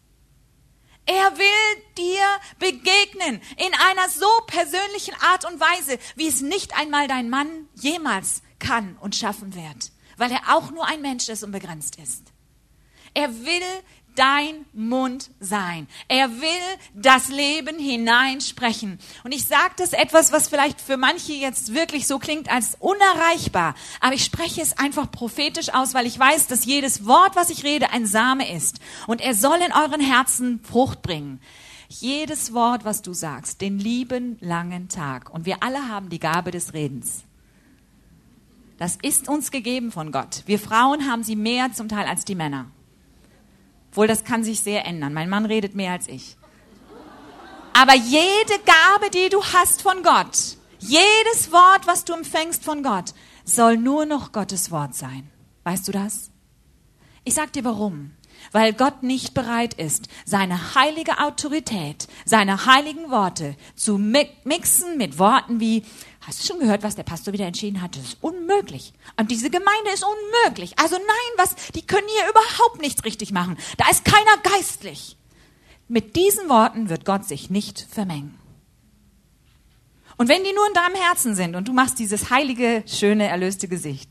Er will dir begegnen in einer so persönlichen Art und Weise, wie es nicht einmal dein Mann jemals kann und schaffen wird, weil er auch nur ein Mensch ist und begrenzt ist. Er will dein Mund sein. Er will das Leben hineinsprechen. Und ich sage das etwas, was vielleicht für manche jetzt wirklich so klingt als unerreichbar. Aber ich spreche es einfach prophetisch aus, weil ich weiß, dass jedes Wort, was ich rede, ein Same ist. Und er soll in euren Herzen Frucht bringen. Jedes Wort, was du sagst, den lieben langen Tag. Und wir alle haben die Gabe des Redens. Das ist uns gegeben von Gott. Wir Frauen haben sie mehr zum Teil als die Männer. Obwohl, das kann sich sehr ändern. Mein Mann redet mehr als ich. Aber jede Gabe, die du hast von Gott, jedes Wort, was du empfängst von Gott, soll nur noch Gottes Wort sein. Weißt du das? Ich sag dir warum. Weil Gott nicht bereit ist, seine heilige Autorität, seine heiligen Worte zu mixen mit Worten wie, hast du schon gehört, was der Pastor wieder entschieden hat? Das ist unmöglich. Und diese Gemeinde ist unmöglich. Also nein, was, die können hier überhaupt nichts richtig machen. Da ist keiner geistlich. Mit diesen Worten wird Gott sich nicht vermengen. Und wenn die nur in deinem Herzen sind und du machst dieses heilige, schöne, erlöste Gesicht.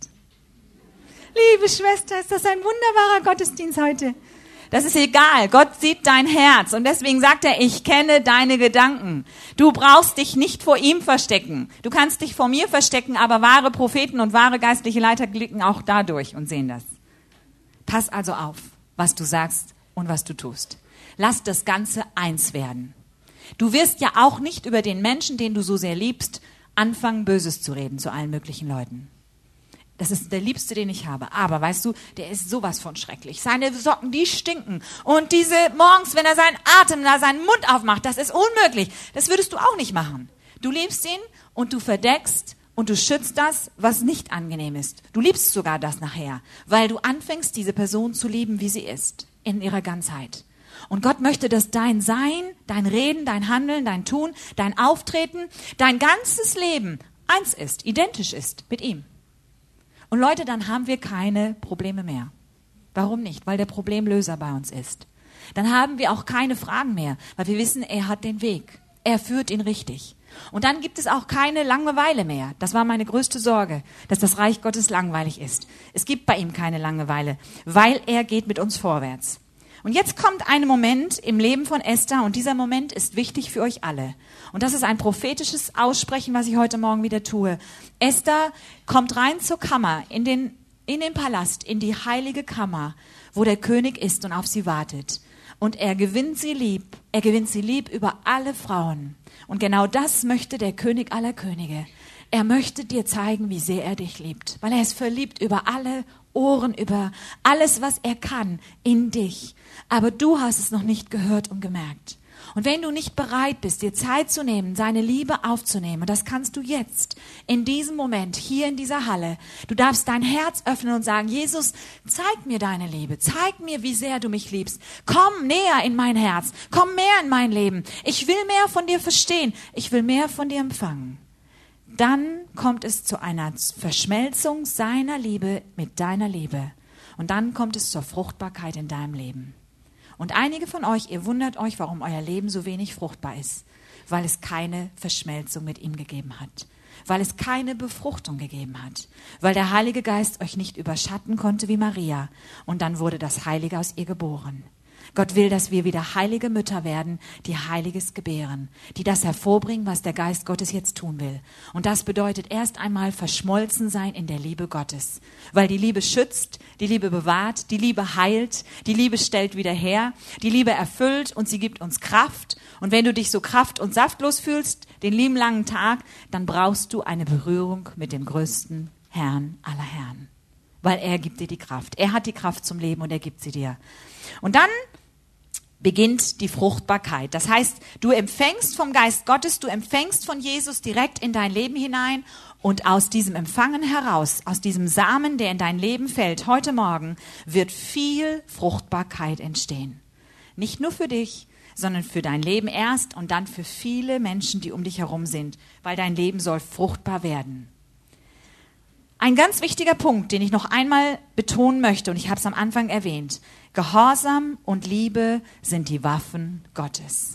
Liebe Schwester, ist das ein wunderbarer Gottesdienst heute. Das ist egal. Gott sieht dein Herz. Und deswegen sagt er, ich kenne deine Gedanken. Du brauchst dich nicht vor ihm verstecken. Du kannst dich vor mir verstecken, aber wahre Propheten und wahre geistliche Leiter blicken auch dadurch und sehen das. Pass also auf, was du sagst und was du tust. Lass das Ganze eins werden. Du wirst ja auch nicht über den Menschen, den du so sehr liebst, anfangen, Böses zu reden zu allen möglichen Leuten. Das ist der Liebste, den ich habe. Aber weißt du, der ist sowas von schrecklich. Seine Socken, die stinken. Und diese morgens, wenn er seinen Atem, da seinen Mund aufmacht, das ist unmöglich. Das würdest du auch nicht machen. Du liebst ihn und du verdeckst und du schützt das, was nicht angenehm ist. Du liebst sogar das nachher, weil du anfängst, diese Person zu lieben, wie sie ist, in ihrer Ganzheit. Und Gott möchte, dass dein Sein, dein Reden, dein Handeln, dein Tun, dein Auftreten, dein ganzes Leben eins ist, identisch ist mit ihm. Und Leute, dann haben wir keine Probleme mehr. Warum nicht? Weil der Problemlöser bei uns ist. Dann haben wir auch keine Fragen mehr, weil wir wissen, er hat den Weg. Er führt ihn richtig. Und dann gibt es auch keine Langeweile mehr. Das war meine größte Sorge, dass das Reich Gottes langweilig ist. Es gibt bei ihm keine Langeweile, weil er geht mit uns vorwärts. Und jetzt kommt ein Moment im Leben von Esther und dieser Moment ist wichtig für euch alle. Und das ist ein prophetisches Aussprechen, was ich heute Morgen wieder tue. Esther kommt rein zur Kammer, in den, in den Palast, in die heilige Kammer, wo der König ist und auf sie wartet. Und er gewinnt sie lieb, er gewinnt sie lieb über alle Frauen. Und genau das möchte der König aller Könige. Er möchte dir zeigen, wie sehr er dich liebt, weil er ist verliebt über alle Ohren, über alles, was er kann, in dich. Aber du hast es noch nicht gehört und gemerkt. Und wenn du nicht bereit bist, dir Zeit zu nehmen, seine Liebe aufzunehmen, und das kannst du jetzt, in diesem Moment, hier in dieser Halle, du darfst dein Herz öffnen und sagen, Jesus, zeig mir deine Liebe, zeig mir, wie sehr du mich liebst. Komm näher in mein Herz, komm mehr in mein Leben. Ich will mehr von dir verstehen, ich will mehr von dir empfangen. Dann kommt es zu einer Verschmelzung seiner Liebe mit deiner Liebe. Und dann kommt es zur Fruchtbarkeit in deinem Leben. Und einige von euch, ihr wundert euch, warum euer Leben so wenig fruchtbar ist. Weil es keine Verschmelzung mit ihm gegeben hat. Weil es keine Befruchtung gegeben hat. Weil der Heilige Geist euch nicht überschatten konnte wie Maria. Und dann wurde das Heilige aus ihr geboren. Gott will, dass wir wieder heilige Mütter werden, die Heiliges gebären, die das hervorbringen, was der Geist Gottes jetzt tun will. Und das bedeutet erst einmal verschmolzen sein in der Liebe Gottes. Weil die Liebe schützt, die Liebe bewahrt, die Liebe heilt, die Liebe stellt wieder her, die Liebe erfüllt und sie gibt uns Kraft. Und wenn du dich so kraft- und saftlos fühlst, den lieben langen Tag, dann brauchst du eine Berührung mit dem größten Herrn aller Herren. Weil er gibt dir die Kraft. Er hat die Kraft zum Leben und er gibt sie dir. Und dann beginnt die Fruchtbarkeit. Das heißt, du empfängst vom Geist Gottes, du empfängst von Jesus direkt in dein Leben hinein und aus diesem Empfangen heraus, aus diesem Samen, der in dein Leben fällt, heute Morgen, wird viel Fruchtbarkeit entstehen. Nicht nur für dich, sondern für dein Leben erst und dann für viele Menschen, die um dich herum sind, weil dein Leben soll fruchtbar werden. Ein ganz wichtiger Punkt, den ich noch einmal betonen möchte, und ich habe es am Anfang erwähnt, Gehorsam und Liebe sind die Waffen Gottes.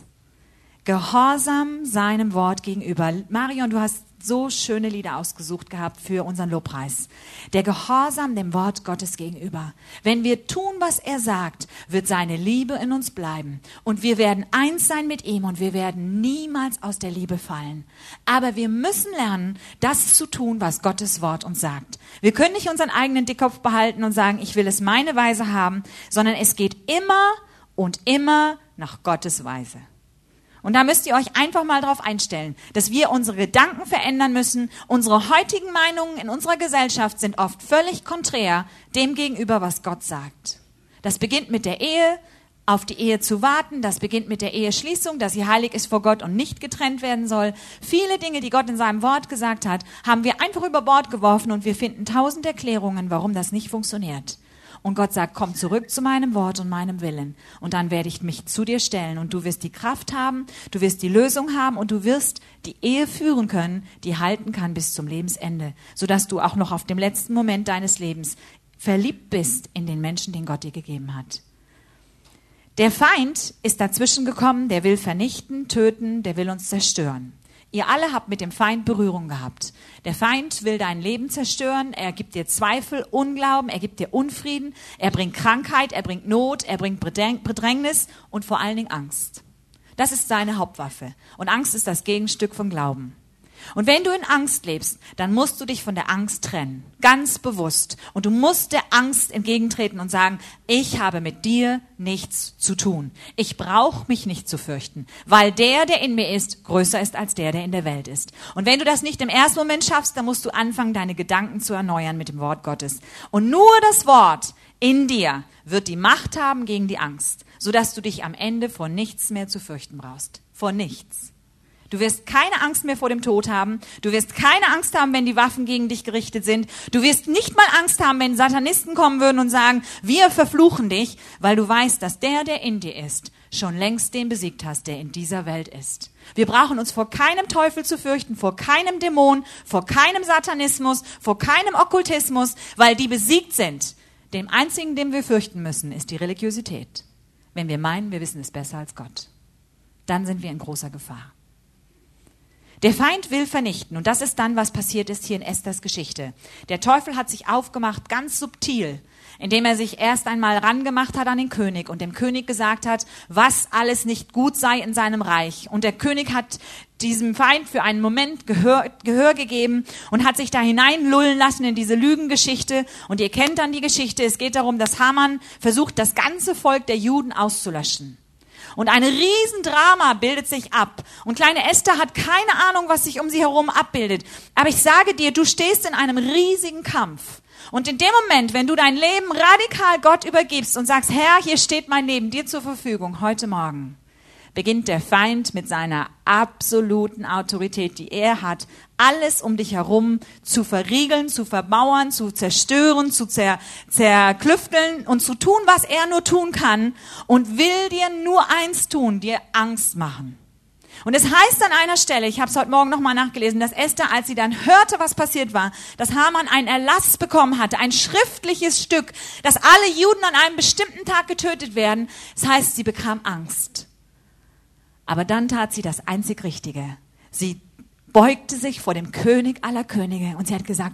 Gehorsam seinem Wort gegenüber. Marion, du hast so schöne Lieder ausgesucht gehabt für unseren Lobpreis. Der Gehorsam dem Wort Gottes gegenüber. Wenn wir tun, was er sagt, wird seine Liebe in uns bleiben. Und wir werden eins sein mit ihm und wir werden niemals aus der Liebe fallen. Aber wir müssen lernen, das zu tun, was Gottes Wort uns sagt. Wir können nicht unseren eigenen Dickkopf behalten und sagen, ich will es meine Weise haben, sondern es geht immer und immer nach Gottes Weise. Und da müsst ihr euch einfach mal drauf einstellen, dass wir unsere Gedanken verändern müssen. Unsere heutigen Meinungen in unserer Gesellschaft sind oft völlig konträr dem gegenüber, was Gott sagt. Das beginnt mit der Ehe, auf die Ehe zu warten. Das beginnt mit der Eheschließung, dass sie heilig ist vor Gott und nicht getrennt werden soll. Viele Dinge, die Gott in seinem Wort gesagt hat, haben wir einfach über Bord geworfen und wir finden tausend Erklärungen, warum das nicht funktioniert. Und Gott sagt, komm zurück zu meinem Wort und meinem Willen. Und dann werde ich mich zu dir stellen. Und du wirst die Kraft haben, du wirst die Lösung haben und du wirst die Ehe führen können, die halten kann bis zum Lebensende. Sodass du auch noch auf dem letzten Moment deines Lebens verliebt bist in den Menschen, den Gott dir gegeben hat. Der Feind ist dazwischen gekommen, der will vernichten, töten, der will uns zerstören. Ihr alle habt mit dem Feind Berührung gehabt. Der Feind will dein Leben zerstören, er gibt dir Zweifel, Unglauben, er gibt dir Unfrieden, er bringt Krankheit, er bringt Not, er bringt Bedrängnis und vor allen Dingen Angst. Das ist seine Hauptwaffe. Und Angst ist das Gegenstück von Glauben. Und wenn du in Angst lebst, dann musst du dich von der Angst trennen. Ganz bewusst. Und du musst der Angst entgegentreten und sagen, ich habe mit dir nichts zu tun. Ich brauche mich nicht zu fürchten, weil der, der in mir ist, größer ist als der, der in der Welt ist. Und wenn du das nicht im ersten Moment schaffst, dann musst du anfangen, deine Gedanken zu erneuern mit dem Wort Gottes. Und nur das Wort in dir wird die Macht haben gegen die Angst, sodass du dich am Ende vor nichts mehr zu fürchten brauchst. Vor nichts. Du wirst keine Angst mehr vor dem Tod haben. Du wirst keine Angst haben, wenn die Waffen gegen dich gerichtet sind. Du wirst nicht mal Angst haben, wenn Satanisten kommen würden und sagen, wir verfluchen dich, weil du weißt, dass der, der in dir ist, schon längst den besiegt hast, der in dieser Welt ist. Wir brauchen uns vor keinem Teufel zu fürchten, vor keinem Dämon, vor keinem Satanismus, vor keinem Okkultismus, weil die besiegt sind. Dem einzigen, dem wir fürchten müssen, ist die Religiosität. Wenn wir meinen, wir wissen es besser als Gott. Dann sind wir in großer Gefahr. Der Feind will vernichten und das ist dann, was passiert ist hier in Esthers Geschichte. Der Teufel hat sich aufgemacht, ganz subtil, indem er sich erst einmal rangemacht hat an den König und dem König gesagt hat, was alles nicht gut sei in seinem Reich. Und der König hat diesem Feind für einen Moment Gehör, Gehör gegeben und hat sich da hineinlullen lassen in diese Lügengeschichte. Und ihr kennt dann die Geschichte, es geht darum, dass Haman versucht, das ganze Volk der Juden auszulöschen. Und ein Riesendrama bildet sich ab. Und kleine Esther hat keine Ahnung, was sich um sie herum abbildet. Aber ich sage dir, du stehst in einem riesigen Kampf. Und in dem Moment, wenn du dein Leben radikal Gott übergibst und sagst, Herr, hier steht mein Leben dir zur Verfügung, heute Morgen, beginnt der Feind mit seiner absoluten Autorität, die er hat, alles um dich herum zu verriegeln, zu verbauern, zu zerstören, zu zer, zerklüfteln und zu tun, was er nur tun kann und will dir nur eins tun, dir Angst machen. Und es heißt an einer Stelle, ich habe es heute Morgen nochmal nachgelesen, dass Esther, als sie dann hörte, was passiert war, dass Haman einen Erlass bekommen hatte, ein schriftliches Stück, dass alle Juden an einem bestimmten Tag getötet werden. Das heißt, sie bekam Angst. Aber dann tat sie das einzig Richtige. Sie beugte sich vor dem König aller Könige und sie hat gesagt,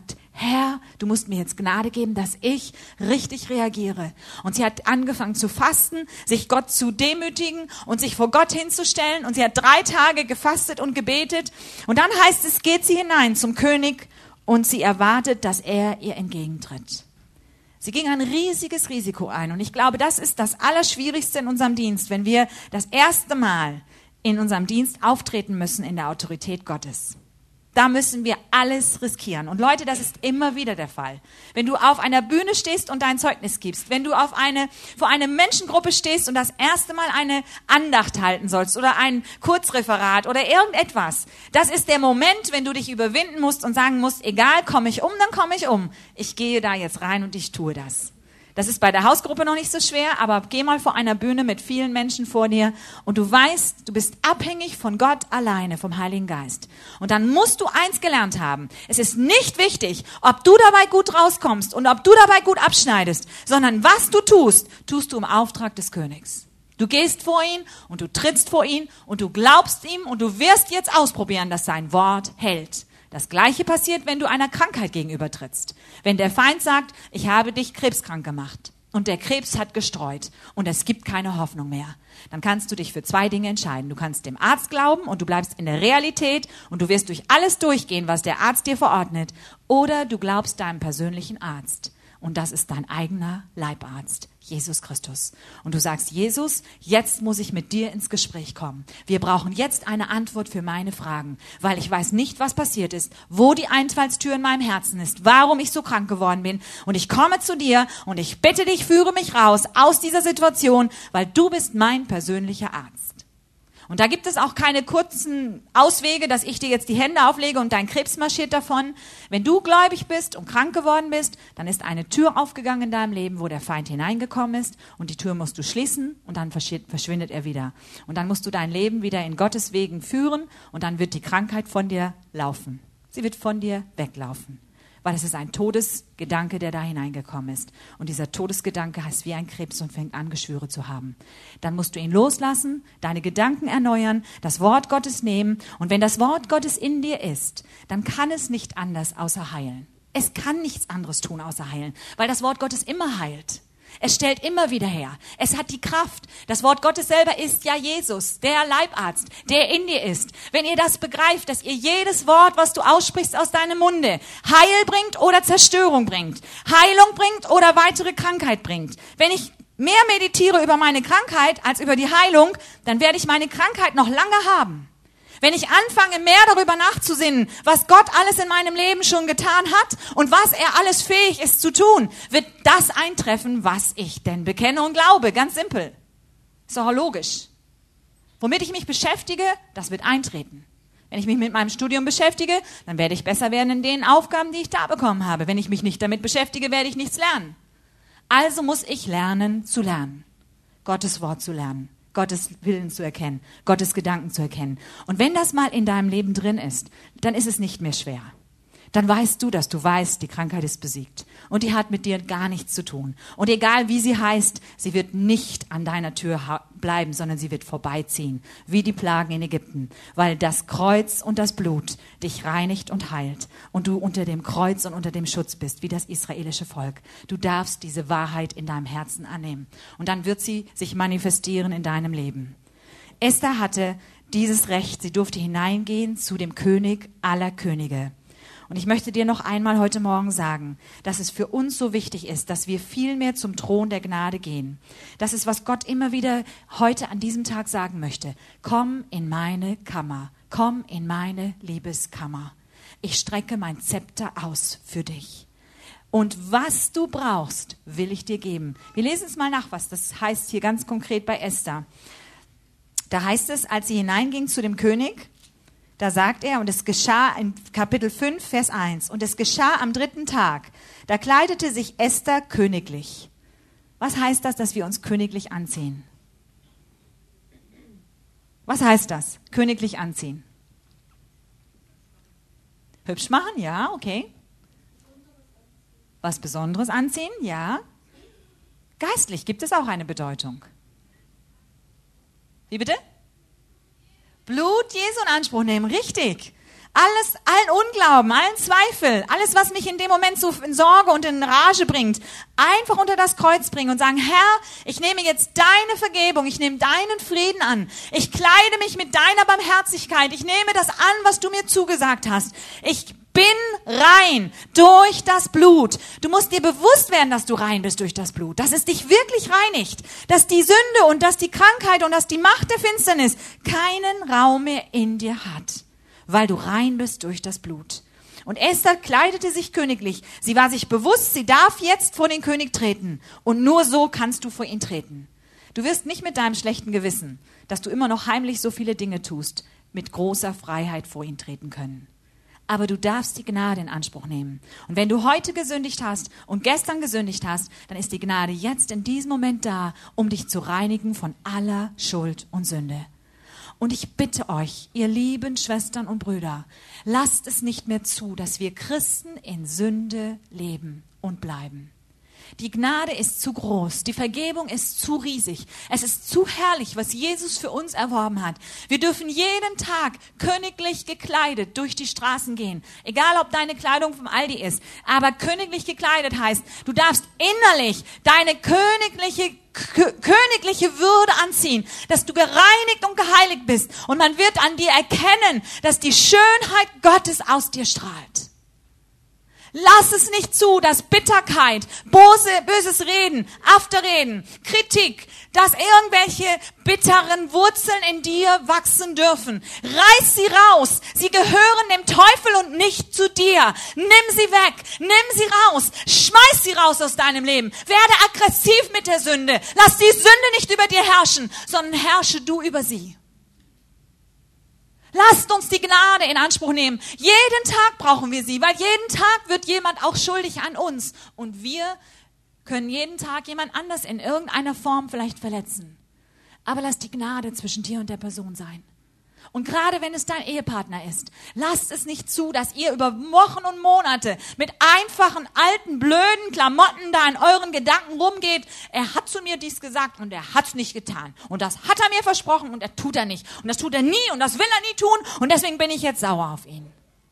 Herr, du musst mir jetzt Gnade geben, dass ich richtig reagiere. Und sie hat angefangen zu fasten, sich Gott zu demütigen und sich vor Gott hinzustellen. Und sie hat drei Tage gefastet und gebetet. Und dann heißt es, geht sie hinein zum König und sie erwartet, dass er ihr entgegentritt. Sie ging ein riesiges Risiko ein. Und ich glaube, das ist das Allerschwierigste in unserem Dienst, wenn wir das erste Mal in unserem Dienst auftreten müssen in der Autorität Gottes. Da müssen wir alles riskieren. Und Leute, das ist immer wieder der Fall. Wenn du auf einer Bühne stehst und dein Zeugnis gibst, wenn du auf eine, vor einer Menschengruppe stehst und das erste Mal eine Andacht halten sollst oder ein Kurzreferat oder irgendetwas, das ist der Moment, wenn du dich überwinden musst und sagen musst, egal, komme ich um, dann komme ich um. Ich gehe da jetzt rein und ich tue das. Das ist bei der Hausgruppe noch nicht so schwer, aber geh mal vor einer Bühne mit vielen Menschen vor dir und du weißt, du bist abhängig von Gott alleine, vom Heiligen Geist. Und dann musst du eins gelernt haben. Es ist nicht wichtig, ob du dabei gut rauskommst und ob du dabei gut abschneidest, sondern was du tust, tust du im Auftrag des Königs. Du gehst vor ihn und du trittst vor ihn und du glaubst ihm und du wirst jetzt ausprobieren, dass sein Wort hält. Das Gleiche passiert, wenn du einer Krankheit gegenübertrittst. Wenn der Feind sagt, ich habe dich krebskrank gemacht und der Krebs hat gestreut und es gibt keine Hoffnung mehr, dann kannst du dich für zwei Dinge entscheiden. Du kannst dem Arzt glauben und du bleibst in der Realität und du wirst durch alles durchgehen, was der Arzt dir verordnet. Oder du glaubst deinem persönlichen Arzt und das ist dein eigener Leibarzt, Jesus Christus. Und du sagst, Jesus, jetzt muss ich mit dir ins Gespräch kommen. Wir brauchen jetzt eine Antwort für meine Fragen, weil ich weiß nicht, was passiert ist, wo die Einfallstür in meinem Herzen ist, warum ich so krank geworden bin. Und ich komme zu dir und ich bitte dich, führe mich raus aus dieser Situation, weil du bist mein persönlicher Arzt. Und da gibt es auch keine kurzen Auswege, dass ich dir jetzt die Hände auflege und dein Krebs marschiert davon. Wenn du gläubig bist und krank geworden bist, dann ist eine Tür aufgegangen in deinem Leben, wo der Feind hineingekommen ist und die Tür musst du schließen und dann verschwindet er wieder. Und dann musst du dein Leben wieder in Gottes Wegen führen und dann wird die Krankheit von dir laufen. Sie wird von dir weglaufen. Weil es ist ein Todesgedanke, der da hineingekommen ist. Und dieser Todesgedanke heißt wie ein Krebs und fängt an, Geschwüre zu haben. Dann musst du ihn loslassen, deine Gedanken erneuern, das Wort Gottes nehmen. Und wenn das Wort Gottes in dir ist, dann kann es nicht anders außer heilen. Es kann nichts anderes tun außer heilen, weil das Wort Gottes immer heilt. Es stellt immer wieder her. Es hat die Kraft. Das Wort Gottes selber ist ja Jesus, der Leibarzt, der in dir ist. Wenn ihr das begreift, dass ihr jedes Wort, was du aussprichst aus deinem Munde, Heil bringt oder Zerstörung bringt, Heilung bringt oder weitere Krankheit bringt. Wenn ich mehr meditiere über meine Krankheit als über die Heilung, dann werde ich meine Krankheit noch lange haben. Wenn ich anfange, mehr darüber nachzusinnen, was Gott alles in meinem Leben schon getan hat und was er alles fähig ist zu tun, wird das eintreffen, was ich denn bekenne und glaube. Ganz simpel. Ist doch logisch. Womit ich mich beschäftige, das wird eintreten. Wenn ich mich mit meinem Studium beschäftige, dann werde ich besser werden in den Aufgaben, die ich da bekommen habe. Wenn ich mich nicht damit beschäftige, werde ich nichts lernen. Also muss ich lernen zu lernen. Gottes Wort zu lernen. Gottes Willen zu erkennen, Gottes Gedanken zu erkennen. Und wenn das mal in deinem Leben drin ist, dann ist es nicht mehr schwer. Dann weißt du, dass du weißt, die Krankheit ist besiegt. Und die hat mit dir gar nichts zu tun. Und egal wie sie heißt, sie wird nicht an deiner Tür bleiben, sondern sie wird vorbeiziehen, wie die Plagen in Ägypten. Weil das Kreuz und das Blut dich reinigt und heilt. Und du unter dem Kreuz und unter dem Schutz bist, wie das israelische Volk. Du darfst diese Wahrheit in deinem Herzen annehmen. Und dann wird sie sich manifestieren in deinem Leben. Esther hatte dieses Recht. Sie durfte hineingehen zu dem König aller Könige. Und ich möchte dir noch einmal heute Morgen sagen, dass es für uns so wichtig ist, dass wir viel mehr zum Thron der Gnade gehen. Das ist, was Gott immer wieder heute an diesem Tag sagen möchte. Komm in meine Kammer. Komm in meine Liebeskammer. Ich strecke mein Zepter aus für dich. Und was du brauchst, will ich dir geben. Wir lesen es mal nach, was das heißt hier ganz konkret bei Esther. Da heißt es, als sie hineinging zu dem König, da sagt er, und es geschah in Kapitel fünf, Vers eins, und es geschah am dritten Tag, da kleidete sich Esther königlich. Was heißt das, dass wir uns königlich anziehen? Was heißt das, königlich anziehen? Hübsch machen, ja, okay. Was Besonderes anziehen, ja. Geistlich gibt es auch eine Bedeutung. Wie bitte? Blut Jesu in Anspruch nehmen, richtig. Alles, allen Unglauben, allen Zweifel, alles, was mich in dem Moment so in Sorge und in Rage bringt, einfach unter das Kreuz bringen und sagen, Herr, ich nehme jetzt deine Vergebung, ich nehme deinen Frieden an, ich kleide mich mit deiner Barmherzigkeit, ich nehme das an, was du mir zugesagt hast. Ich bin rein durch das Blut. Du musst dir bewusst werden, dass du rein bist durch das Blut, dass es dich wirklich reinigt, dass die Sünde und dass die Krankheit und dass die Macht der Finsternis keinen Raum mehr in dir hat, weil du rein bist durch das Blut. Und Esther kleidete sich königlich. Sie war sich bewusst, sie darf jetzt vor den König treten. Und nur so kannst du vor ihn treten. Du wirst nicht mit deinem schlechten Gewissen, dass du immer noch heimlich so viele Dinge tust, mit großer Freiheit vor ihn treten können. Aber du darfst die Gnade in Anspruch nehmen. Und wenn du heute gesündigt hast und gestern gesündigt hast, dann ist die Gnade jetzt in diesem Moment da, um dich zu reinigen von aller Schuld und Sünde. Und ich bitte euch, ihr lieben Schwestern und Brüder, lasst es nicht mehr zu, dass wir Christen in Sünde leben und bleiben. Die Gnade ist zu groß, die Vergebung ist zu riesig. Es ist zu herrlich, was Jesus für uns erworben hat. Wir dürfen jeden Tag königlich gekleidet durch die Straßen gehen. Egal, ob deine Kleidung vom Aldi ist. Aber königlich gekleidet heißt, du darfst innerlich deine königliche, kö- königliche Würde anziehen, dass du gereinigt und geheiligt bist. Und man wird an dir erkennen, dass die Schönheit Gottes aus dir strahlt. Lass es nicht zu, dass Bitterkeit, böse, böses Reden, Afterreden, Kritik, dass irgendwelche bitteren Wurzeln in dir wachsen dürfen. Reiß sie raus. Sie gehören dem Teufel und nicht zu dir. Nimm sie weg. Nimm sie raus. Schmeiß sie raus aus deinem Leben. Werde aggressiv mit der Sünde. Lass die Sünde nicht über dir herrschen, sondern herrsche du über sie. Lasst uns die Gnade in Anspruch nehmen. Jeden Tag brauchen wir sie, weil jeden Tag wird jemand auch schuldig an uns. Und wir können jeden Tag jemand anders in irgendeiner Form vielleicht verletzen. Aber lass die Gnade zwischen dir und der Person sein. Und gerade wenn es dein Ehepartner ist, lasst es nicht zu, dass ihr über Wochen und Monate mit einfachen, alten, blöden Klamotten da in euren Gedanken rumgeht. Er hat zu mir dies gesagt und er hat es nicht getan. Und das hat er mir versprochen und er tut er nicht. Und das tut er nie und das will er nie tun und deswegen bin ich jetzt sauer auf ihn.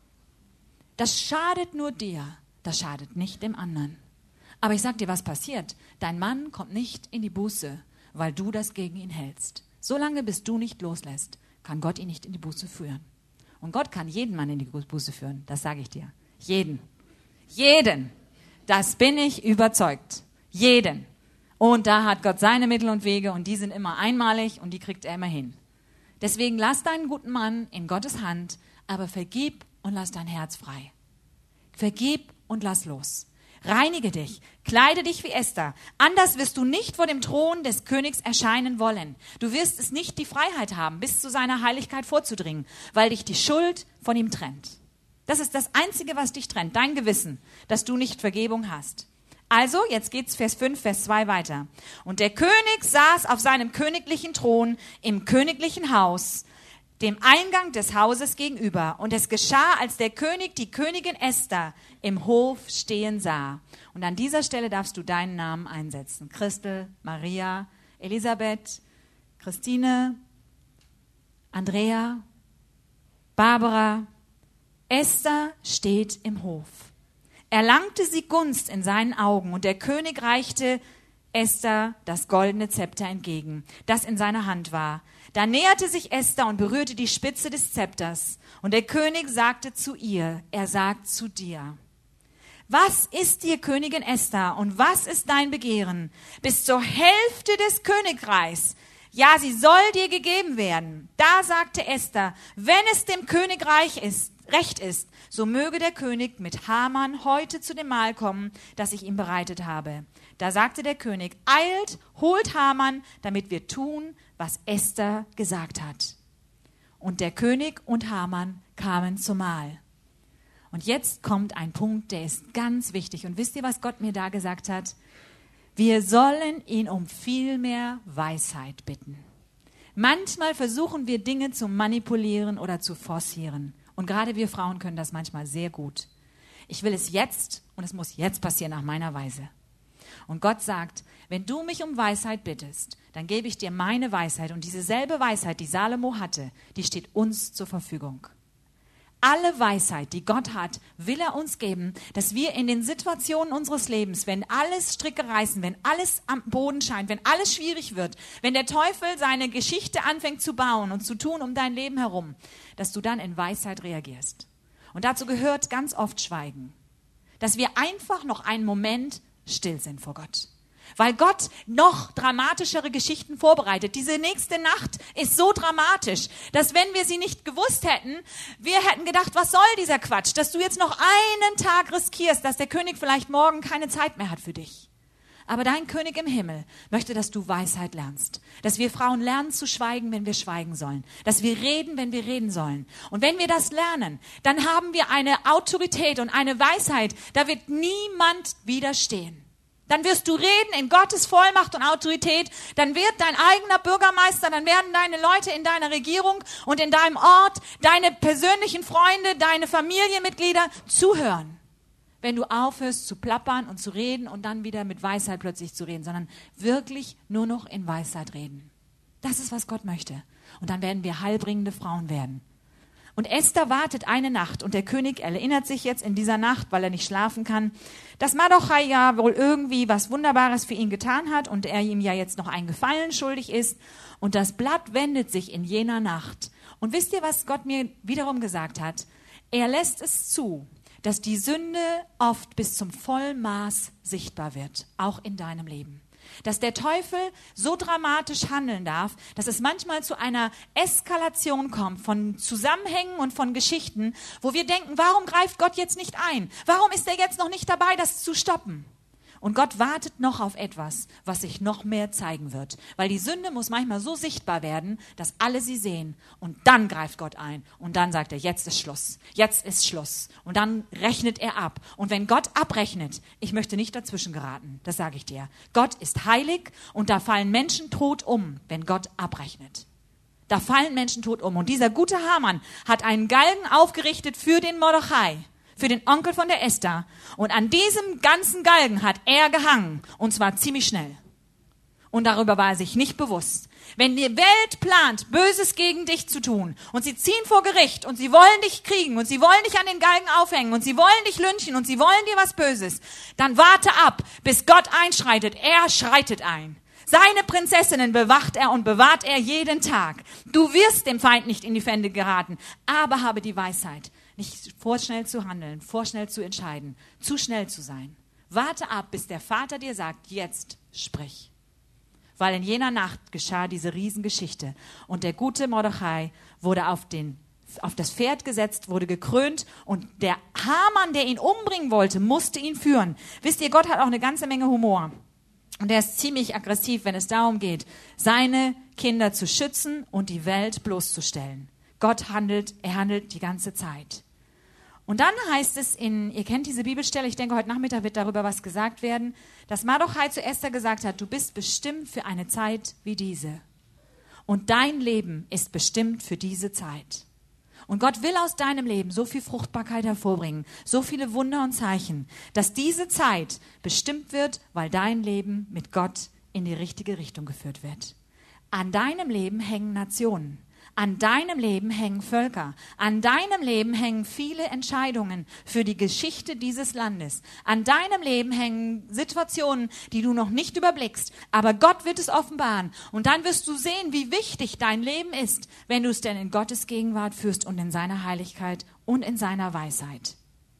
Das schadet nur dir, das schadet nicht dem anderen. Aber ich sag dir, was passiert. Dein Mann kommt nicht in die Buße, weil du das gegen ihn hältst. Solange bis du nicht loslässt, kann Gott ihn nicht in die Buße führen. Und Gott kann jeden Mann in die Buße führen, das sage ich dir. Jeden. Jeden. Das bin ich überzeugt. Jeden. Und da hat Gott seine Mittel und Wege und die sind immer einmalig und die kriegt er immer hin. Deswegen lass deinen guten Mann in Gottes Hand, aber vergib und lass dein Herz frei. Vergib und lass los. Reinige dich, kleide dich wie Esther. Anders wirst du nicht vor dem Thron des Königs erscheinen wollen. Du wirst es nicht die Freiheit haben, bis zu seiner Heiligkeit vorzudringen, weil dich die Schuld von ihm trennt. Das ist das Einzige, was dich trennt, dein Gewissen, dass du nicht Vergebung hast. Also, jetzt geht's Vers fünf, Vers zwei weiter. Und der König saß auf seinem königlichen Thron im königlichen Haus, dem Eingang des Hauses gegenüber. Und es geschah, als der König die Königin Esther im Hof stehen sah. Und an dieser Stelle darfst du deinen Namen einsetzen. Christel, Maria, Elisabeth, Christine, Andrea, Barbara. Esther steht im Hof. Erlangte sie Gunst in seinen Augen und der König reichte Esther das goldene Zepter entgegen, das in seiner Hand war. Da näherte sich Esther und berührte die Spitze des Zepters. Und der König sagte zu ihr, er sagt zu dir: Was ist dir, Königin Esther, und was ist dein Begehren? Bis zur Hälfte des Königreichs. Ja, sie soll dir gegeben werden. Da sagte Esther, wenn es dem Königreich ist, recht ist, so möge der König mit Haman heute zu dem Mahl kommen, das ich ihm bereitet habe. Da sagte der König, eilt, holt Haman, damit wir tun, was Esther gesagt hat. Und der König und Haman kamen zum Mahl. Und jetzt kommt ein Punkt, der ist ganz wichtig. Und wisst ihr, was Gott mir da gesagt hat? Wir sollen ihn um viel mehr Weisheit bitten. Manchmal versuchen wir Dinge zu manipulieren oder zu forcieren. Und gerade wir Frauen können das manchmal sehr gut. Ich will es jetzt und es muss jetzt passieren nach meiner Weise. Und Gott sagt, wenn du mich um Weisheit bittest, dann gebe ich dir meine Weisheit. Und diese selbe Weisheit, die Salomo hatte, die steht uns zur Verfügung. Alle Weisheit, die Gott hat, will er uns geben, dass wir in den Situationen unseres Lebens, wenn alles Stricke reißen, wenn alles am Boden scheint, wenn alles schwierig wird, wenn der Teufel seine Geschichte anfängt zu bauen und zu tun um dein Leben herum, dass du dann in Weisheit reagierst. Und dazu gehört ganz oft Schweigen. Dass wir einfach noch einen Moment still sind vor Gott. Weil Gott noch dramatischere Geschichten vorbereitet. Diese nächste Nacht ist so dramatisch, dass wenn wir sie nicht gewusst hätten, wir hätten gedacht, was soll dieser Quatsch, dass du jetzt noch einen Tag riskierst, dass der König vielleicht morgen keine Zeit mehr hat für dich. Aber dein König im Himmel möchte, dass du Weisheit lernst. Dass wir Frauen lernen zu schweigen, wenn wir schweigen sollen. Dass wir reden, wenn wir reden sollen. Und wenn wir das lernen, dann haben wir eine Autorität und eine Weisheit, da wird niemand widerstehen. Dann wirst du reden in Gottes Vollmacht und Autorität. Dann wird dein eigener Bürgermeister, dann werden deine Leute in deiner Regierung und in deinem Ort, deine persönlichen Freunde, deine Familienmitglieder zuhören. Wenn du aufhörst zu plappern und zu reden und dann wieder mit Weisheit plötzlich zu reden, sondern wirklich nur noch in Weisheit reden. Das ist, was Gott möchte. Und dann werden wir heilbringende Frauen werden. Und Esther wartet eine Nacht und der König erinnert sich jetzt in dieser Nacht, weil er nicht schlafen kann, dass Mardochai ja wohl irgendwie was Wunderbares für ihn getan hat und er ihm ja jetzt noch einen Gefallen schuldig ist. Und das Blatt wendet sich in jener Nacht. Und wisst ihr, was Gott mir wiederum gesagt hat? Er lässt es zu, dass die Sünde oft bis zum Vollmaß sichtbar wird, auch in deinem Leben. Dass der Teufel so dramatisch handeln darf, dass es manchmal zu einer Eskalation kommt von Zusammenhängen und von Geschichten, wo wir denken, warum greift Gott jetzt nicht ein? Warum ist er jetzt noch nicht dabei, das zu stoppen? Und Gott wartet noch auf etwas, was sich noch mehr zeigen wird. Weil die Sünde muss manchmal so sichtbar werden, dass alle sie sehen. Und dann greift Gott ein. Und dann sagt er, jetzt ist Schluss. Jetzt ist Schluss. Und dann rechnet er ab. Und wenn Gott abrechnet, ich möchte nicht dazwischen geraten, das sage ich dir. Gott ist heilig und da fallen Menschen tot um, wenn Gott abrechnet. Da fallen Menschen tot um. Und dieser gute Haman hat einen Galgen aufgerichtet für den Mordechai. Für den Onkel von der Esther. Und an diesem ganzen Galgen hat er gehangen. Und zwar ziemlich schnell. Und darüber war er sich nicht bewusst. Wenn die Welt plant, Böses gegen dich zu tun, und sie ziehen vor Gericht, und sie wollen dich kriegen, und sie wollen dich an den Galgen aufhängen, und sie wollen dich lynchen, und sie wollen dir was Böses, dann warte ab, bis Gott einschreitet. Er schreitet ein. Seine Prinzessinnen bewacht er und bewahrt er jeden Tag. Du wirst dem Feind nicht in die Fände geraten, aber habe die Weisheit, nicht vorschnell zu handeln, vorschnell zu entscheiden, zu schnell zu sein. Warte ab, bis der Vater dir sagt, jetzt sprich. Weil in jener Nacht geschah diese Riesengeschichte. Und der gute Mordechai wurde auf, den, auf das Pferd gesetzt, wurde gekrönt. Und der Haman, der ihn umbringen wollte, musste ihn führen. Wisst ihr, Gott hat auch eine ganze Menge Humor. Und er ist ziemlich aggressiv, wenn es darum geht, seine Kinder zu schützen und die Welt bloßzustellen. Gott handelt, er handelt die ganze Zeit. Und dann heißt es in, ihr kennt diese Bibelstelle, ich denke, heute Nachmittag wird darüber was gesagt werden, dass Mardochai zu Esther gesagt hat, du bist bestimmt für eine Zeit wie diese. Und dein Leben ist bestimmt für diese Zeit. Und Gott will aus deinem Leben so viel Fruchtbarkeit hervorbringen, so viele Wunder und Zeichen, dass diese Zeit bestimmt wird, weil dein Leben mit Gott in die richtige Richtung geführt wird. An deinem Leben hängen Nationen. An deinem Leben hängen Völker. An deinem Leben hängen viele Entscheidungen für die Geschichte dieses Landes. An deinem Leben hängen Situationen, die du noch nicht überblickst. Aber Gott wird es offenbaren. Und dann wirst du sehen, wie wichtig dein Leben ist, wenn du es denn in Gottes Gegenwart führst und in seiner Heiligkeit und in seiner Weisheit.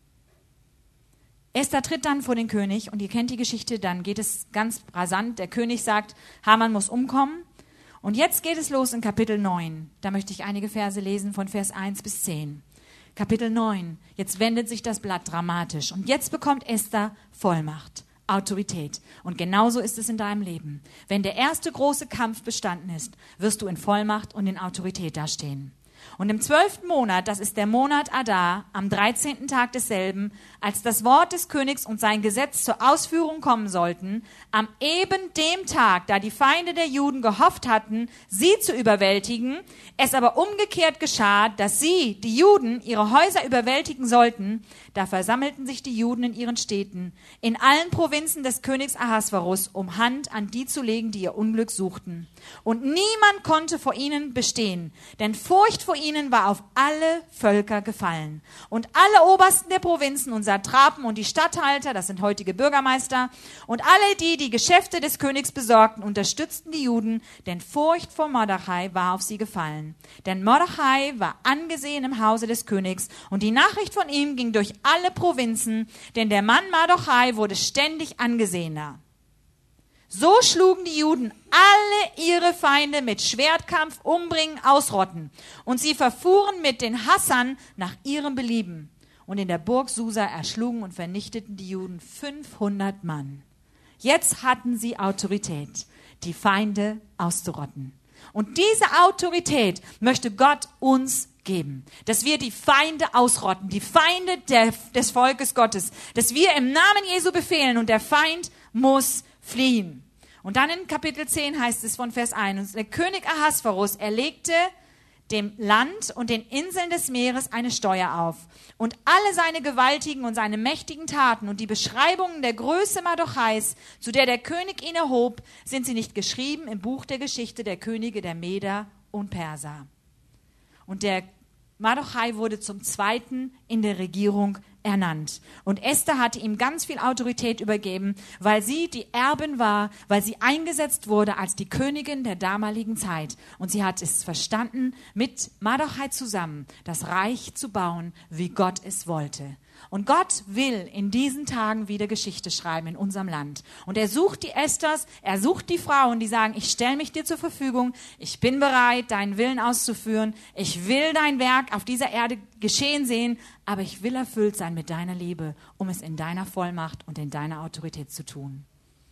Esther tritt dann vor den König und ihr kennt die Geschichte, dann geht es ganz rasant. Der König sagt, Haman muss umkommen. Und jetzt geht es los in Kapitel neun. Da möchte ich einige Verse lesen von Vers eins bis zehn. Kapitel neun. Jetzt wendet sich das Blatt dramatisch. Und jetzt bekommt Esther Vollmacht, Autorität. Und genauso ist es in deinem Leben. Wenn der erste große Kampf bestanden ist, wirst du in Vollmacht und in Autorität dastehen. Und im zwölften Monat, das ist der Monat Adar, am dreizehnten Tag desselben, als das Wort des Königs und sein Gesetz zur Ausführung kommen sollten, am eben dem Tag, da die Feinde der Juden gehofft hatten, sie zu überwältigen, es aber umgekehrt geschah, dass sie, die Juden, ihre Häuser überwältigen sollten, da versammelten sich die Juden in ihren Städten, in allen Provinzen des Königs Ahasverus, um Hand an die zu legen, die ihr Unglück suchten. Und niemand konnte vor ihnen bestehen, denn Furcht vor vor ihnen war auf alle Völker gefallen. Und alle Obersten der Provinzen und Satrapen und die Statthalter, das sind heutige Bürgermeister, und alle die, die Geschäfte des Königs besorgten, unterstützten die Juden, denn Furcht vor Mordechai war auf sie gefallen. Denn Mordechai war angesehen im Hause des Königs und die Nachricht von ihm ging durch alle Provinzen, denn der Mann Mordechai wurde ständig angesehener. So schlugen die Juden alle ihre Feinde mit Schwertkampf, Umbringen, Ausrotten. Und sie verfuhren mit den Hassern nach ihrem Belieben. Und in der Burg Susa erschlugen und vernichteten die Juden fünfhundert Mann. Jetzt hatten sie Autorität, die Feinde auszurotten. Und diese Autorität möchte Gott uns geben, dass wir die Feinde ausrotten, die Feinde der, des Volkes Gottes, dass wir im Namen Jesu befehlen und der Feind muss fliehen. Und dann in Kapitel zehn heißt es von Vers eins, der König Ahasverus erlegte dem Land und den Inseln des Meeres eine Steuer auf. Und alle seine gewaltigen und seine mächtigen Taten und die Beschreibungen der Größe Mardochais, zu der der König ihn erhob, sind sie nicht geschrieben im Buch der Geschichte der Könige der Meder und Perser. Und der Mardochai wurde zum Zweiten in der Regierung ernannt. Und Esther hatte ihm ganz viel Autorität übergeben, weil sie die Erbin war, weil sie eingesetzt wurde als die Königin der damaligen Zeit. Und sie hat es verstanden, mit Mardochai zusammen das Reich zu bauen, wie Gott es wollte. Und Gott will in diesen Tagen wieder Geschichte schreiben in unserem Land. Und er sucht die Esthers, er sucht die Frauen, die sagen, ich stelle mich dir zur Verfügung, ich bin bereit, deinen Willen auszuführen, ich will dein Werk auf dieser Erde geschehen sehen, aber ich will erfüllt sein mit deiner Liebe, um es in deiner Vollmacht und in deiner Autorität zu tun.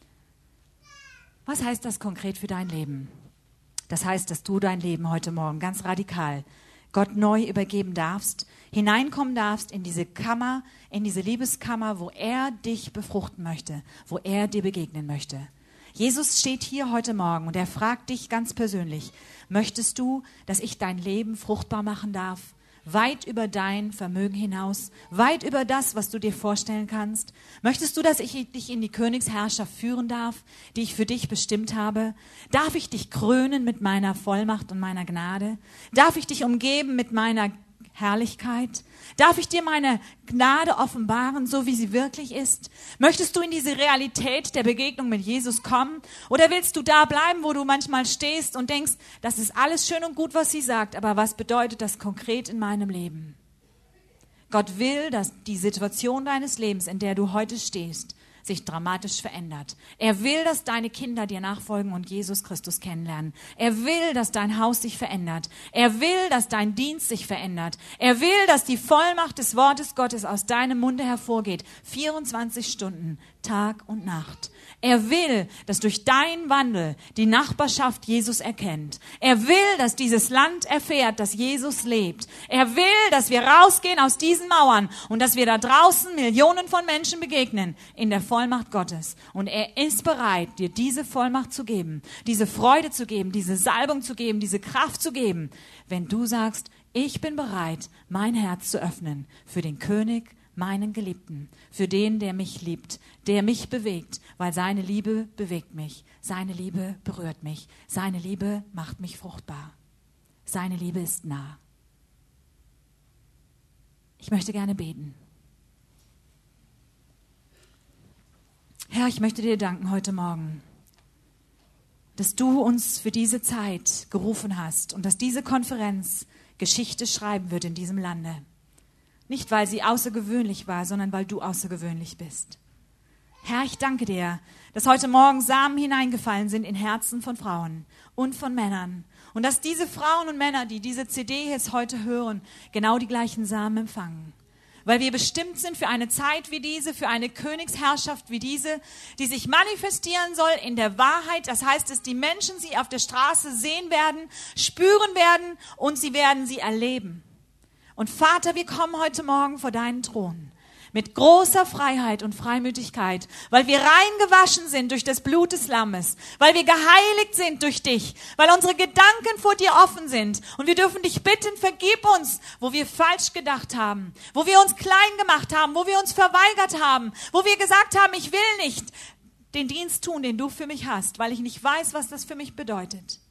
Was heißt das konkret für dein Leben? Das heißt, dass du dein Leben heute Morgen ganz radikal Gott neu übergeben darfst, hineinkommen darfst in diese Kammer, in diese Liebeskammer, wo er dich befruchten möchte, wo er dir begegnen möchte. Jesus steht hier heute Morgen und er fragt dich ganz persönlich, möchtest du, dass ich dein Leben fruchtbar machen darf? Weit über dein Vermögen hinaus, weit über das, was du dir vorstellen kannst. Möchtest du, dass ich dich in die Königsherrschaft führen darf, die ich für dich bestimmt habe? Darf ich dich krönen mit meiner Vollmacht und meiner Gnade? Darf ich dich umgeben mit meiner Herrlichkeit? Darf ich dir meine Gnade offenbaren, so wie sie wirklich ist? Möchtest du in diese Realität der Begegnung mit Jesus kommen? Oder willst du da bleiben, wo du manchmal stehst und denkst, das ist alles schön und gut, was sie sagt, aber was bedeutet das konkret in meinem Leben? Gott will, dass die Situation deines Lebens, in der du heute stehst, sich dramatisch verändert. Er will, dass deine Kinder dir nachfolgen und Jesus Christus kennenlernen. Er will, dass dein Haus sich verändert. Er will, dass dein Dienst sich verändert. Er will, dass die Vollmacht des Wortes Gottes aus deinem Munde hervorgeht. vierundzwanzig Stunden, Tag und Nacht. Er will, dass durch deinen Wandel die Nachbarschaft Jesus erkennt. Er will, dass dieses Land erfährt, dass Jesus lebt. Er will, dass wir rausgehen aus diesen Mauern und dass wir da draußen Millionen von Menschen begegnen in der Vollmacht Gottes. Und er ist bereit, dir diese Vollmacht zu geben, diese Freude zu geben, diese Salbung zu geben, diese Kraft zu geben, wenn du sagst, ich bin bereit, mein Herz zu öffnen für den König, meinen Geliebten, für den, der mich liebt, der mich bewegt, weil seine Liebe bewegt mich, seine Liebe berührt mich, seine Liebe macht mich fruchtbar, seine Liebe ist nah. Ich möchte gerne beten. Herr, ich möchte dir danken heute Morgen, dass du uns für diese Zeit gerufen hast und dass diese Konferenz Geschichte schreiben wird in diesem Lande. Nicht, weil sie außergewöhnlich war, sondern weil du außergewöhnlich bist. Herr, ich danke dir, dass heute Morgen Samen hineingefallen sind in Herzen von Frauen und von Männern. Und dass diese Frauen und Männer, die diese C D jetzt heute hören, genau die gleichen Samen empfangen. Weil wir bestimmt sind für eine Zeit wie diese, für eine Königsherrschaft wie diese, die sich manifestieren soll in der Wahrheit. Das heißt, dass die Menschen sie auf der Straße sehen werden, spüren werden und sie werden sie erleben. Und Vater, wir kommen heute Morgen vor deinen Thron mit großer Freiheit und Freimütigkeit, weil wir rein gewaschen sind durch das Blut des Lammes, weil wir geheiligt sind durch dich, weil unsere Gedanken vor dir offen sind. Und wir dürfen dich bitten, vergib uns, wo wir falsch gedacht haben, wo wir uns klein gemacht haben, wo wir uns verweigert haben, wo wir gesagt haben, ich will nicht den Dienst tun, den du für mich hast, weil ich nicht weiß, was das für mich bedeutet.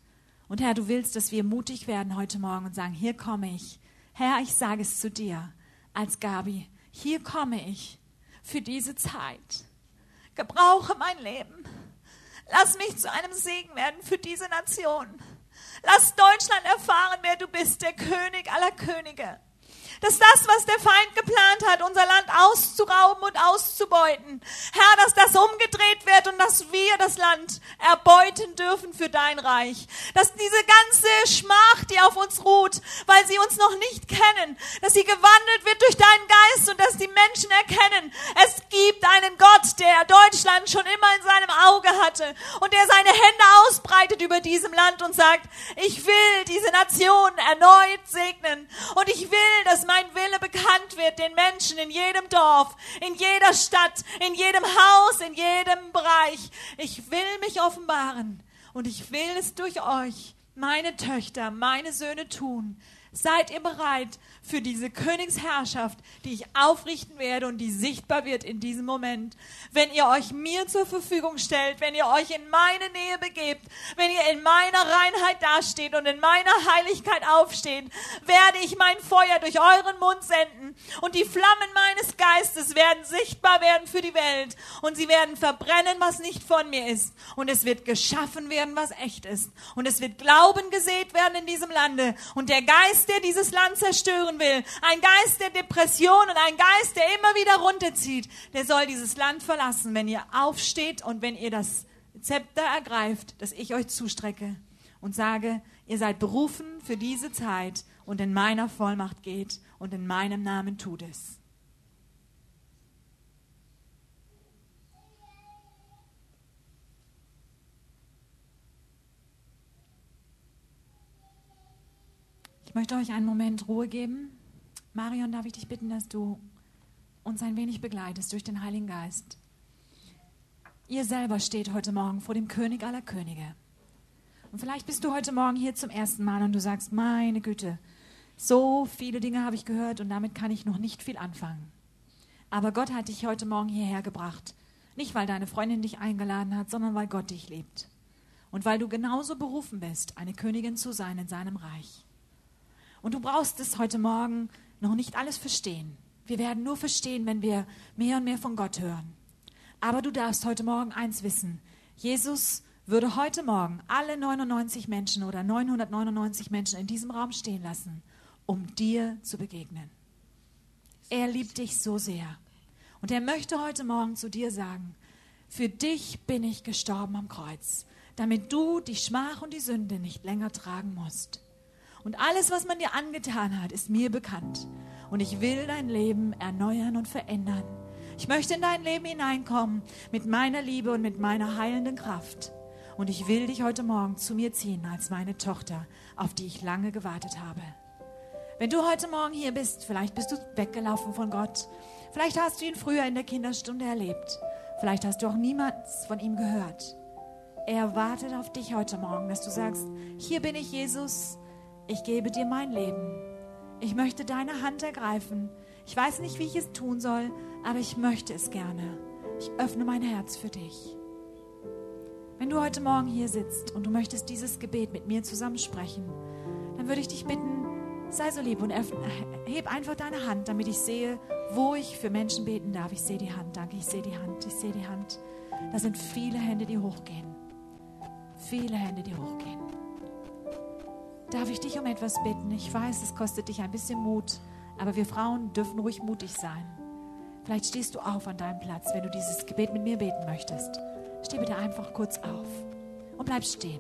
Und Herr, du willst, dass wir mutig werden heute Morgen und sagen, hier komme ich. Herr, ich sage es zu dir als Gabi. Hier komme ich für diese Zeit. Gebrauche mein Leben. Lass mich zu einem Segen werden für diese Nation. Lass Deutschland erfahren, wer du bist, der König aller Könige. Dass das, was der Feind geplant hat, unser Land auszurauben und auszubeuten, Herr, dass das umgedreht wird und dass wir das Land erbeuten dürfen für dein Reich. Dass diese ganze Schmach, die auf uns ruht, weil sie uns noch nicht kennen, dass sie gewandelt wird durch deinen Geist und dass die Menschen erkennen, es gibt einen Gott, der Deutschland schon immer in seinem Auge hatte und der seine Hände ausbreitet über diesem Land und sagt, ich will diese Nation erneut segnen und ich will, dass mein Wille bekannt wird den Menschen in jedem Dorf, in jeder Stadt, in jedem Haus, in jedem Bereich. Ich will mich offenbaren und ich will es durch euch, meine Töchter, meine Söhne tun. Seid ihr bereit für diese Königsherrschaft, die ich aufrichten werde und die sichtbar wird in diesem Moment? Wenn ihr euch mir zur Verfügung stellt, wenn ihr euch in meine Nähe begebt, wenn ihr in meiner Reinheit dasteht und in meiner Heiligkeit aufsteht, werde ich mein Feuer durch euren Mund senden und die Flammen meines Geistes werden sichtbar werden für die Welt und sie werden verbrennen, was nicht von mir ist und es wird geschaffen werden, was echt ist und es wird Glauben gesät werden in diesem Lande und der Geist, der dieses Land zerstören will, ein Geist der Depression und ein Geist, der immer wieder runterzieht, der soll dieses Land verlassen, wenn ihr aufsteht und wenn ihr das Zepter ergreift, das ich euch zustrecke und sage, ihr seid berufen für diese Zeit und in meiner Vollmacht geht und in meinem Namen tut es. Ich möchte euch einen Moment Ruhe geben. Marion, darf ich dich bitten, dass du uns ein wenig begleitest durch den Heiligen Geist. Ihr selber steht heute Morgen vor dem König aller Könige. Und vielleicht bist du heute Morgen hier zum ersten Mal und du sagst, meine Güte, so viele Dinge habe ich gehört und damit kann ich noch nicht viel anfangen. Aber Gott hat dich heute Morgen hierher gebracht. Nicht, weil deine Freundin dich eingeladen hat, sondern weil Gott dich liebt. Und weil du genauso berufen bist, eine Königin zu sein in seinem Reich. Und du brauchst es heute Morgen noch nicht alles verstehen. Wir werden nur verstehen, wenn wir mehr und mehr von Gott hören. Aber du darfst heute Morgen eins wissen. Jesus würde heute Morgen alle neunundneunzig Menschen oder neunhundertneunundneunzig Menschen in diesem Raum stehen lassen, um dir zu begegnen. Er liebt dich so sehr. Und er möchte heute Morgen zu dir sagen, für dich bin ich gestorben am Kreuz, damit du die Schmach und die Sünde nicht länger tragen musst. Und alles, was man dir angetan hat, ist mir bekannt. Und ich will dein Leben erneuern und verändern. Ich möchte in dein Leben hineinkommen mit meiner Liebe und mit meiner heilenden Kraft. Und ich will dich heute Morgen zu mir ziehen als meine Tochter, auf die ich lange gewartet habe. Wenn du heute Morgen hier bist, vielleicht bist du weggelaufen von Gott. Vielleicht hast du ihn früher in der Kinderstunde erlebt. Vielleicht hast du auch niemals von ihm gehört. Er wartet auf dich heute Morgen, dass du sagst, hier bin ich, Jesus. Ich gebe dir mein Leben. Ich möchte deine Hand ergreifen. Ich weiß nicht, wie ich es tun soll, aber ich möchte es gerne. Ich öffne mein Herz für dich. Wenn du heute Morgen hier sitzt und du möchtest dieses Gebet mit mir zusammen sprechen, dann würde ich dich bitten, sei so lieb und öffne, heb einfach deine Hand, damit ich sehe, wo ich für Menschen beten darf. Ich sehe die Hand, danke, ich sehe die Hand, ich sehe die Hand. Da sind viele Hände, die hochgehen. Viele Hände, die hochgehen. Darf ich dich um etwas bitten? Ich weiß, es kostet dich ein bisschen Mut, aber wir Frauen dürfen ruhig mutig sein. Vielleicht stehst du auf an deinem Platz, wenn du dieses Gebet mit mir beten möchtest. Steh bitte einfach kurz auf und bleib stehen.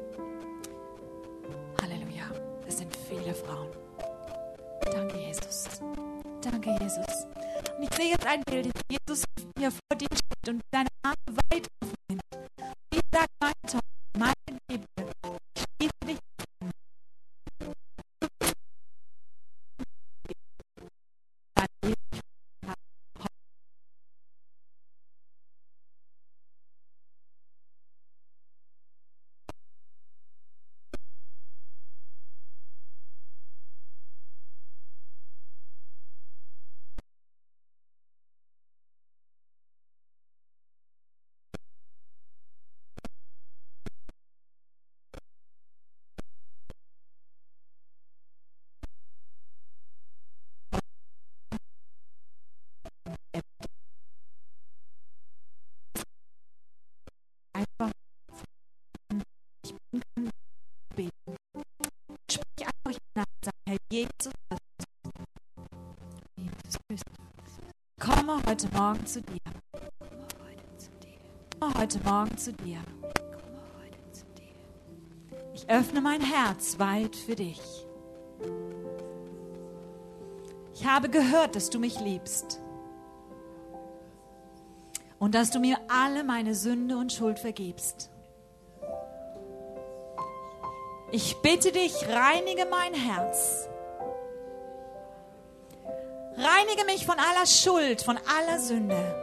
Halleluja, es sind viele Frauen. Danke, Jesus. Danke, Jesus. Und ich sehe jetzt ein Bild, wie Jesus hier vor dir steht und deine Arme weit öffnet. Und ich sage, meine Tochter, meine Liebe, ich schließe dich. Jesus, komme heute Morgen zu dir. Komme heute Morgen zu dir. Ich öffne mein Herz weit für dich. Ich habe gehört, dass du mich liebst und dass du mir alle meine Sünde und Schuld vergibst. Ich bitte dich, reinige mein Herz. Reinige mich von aller Schuld, von aller Sünde.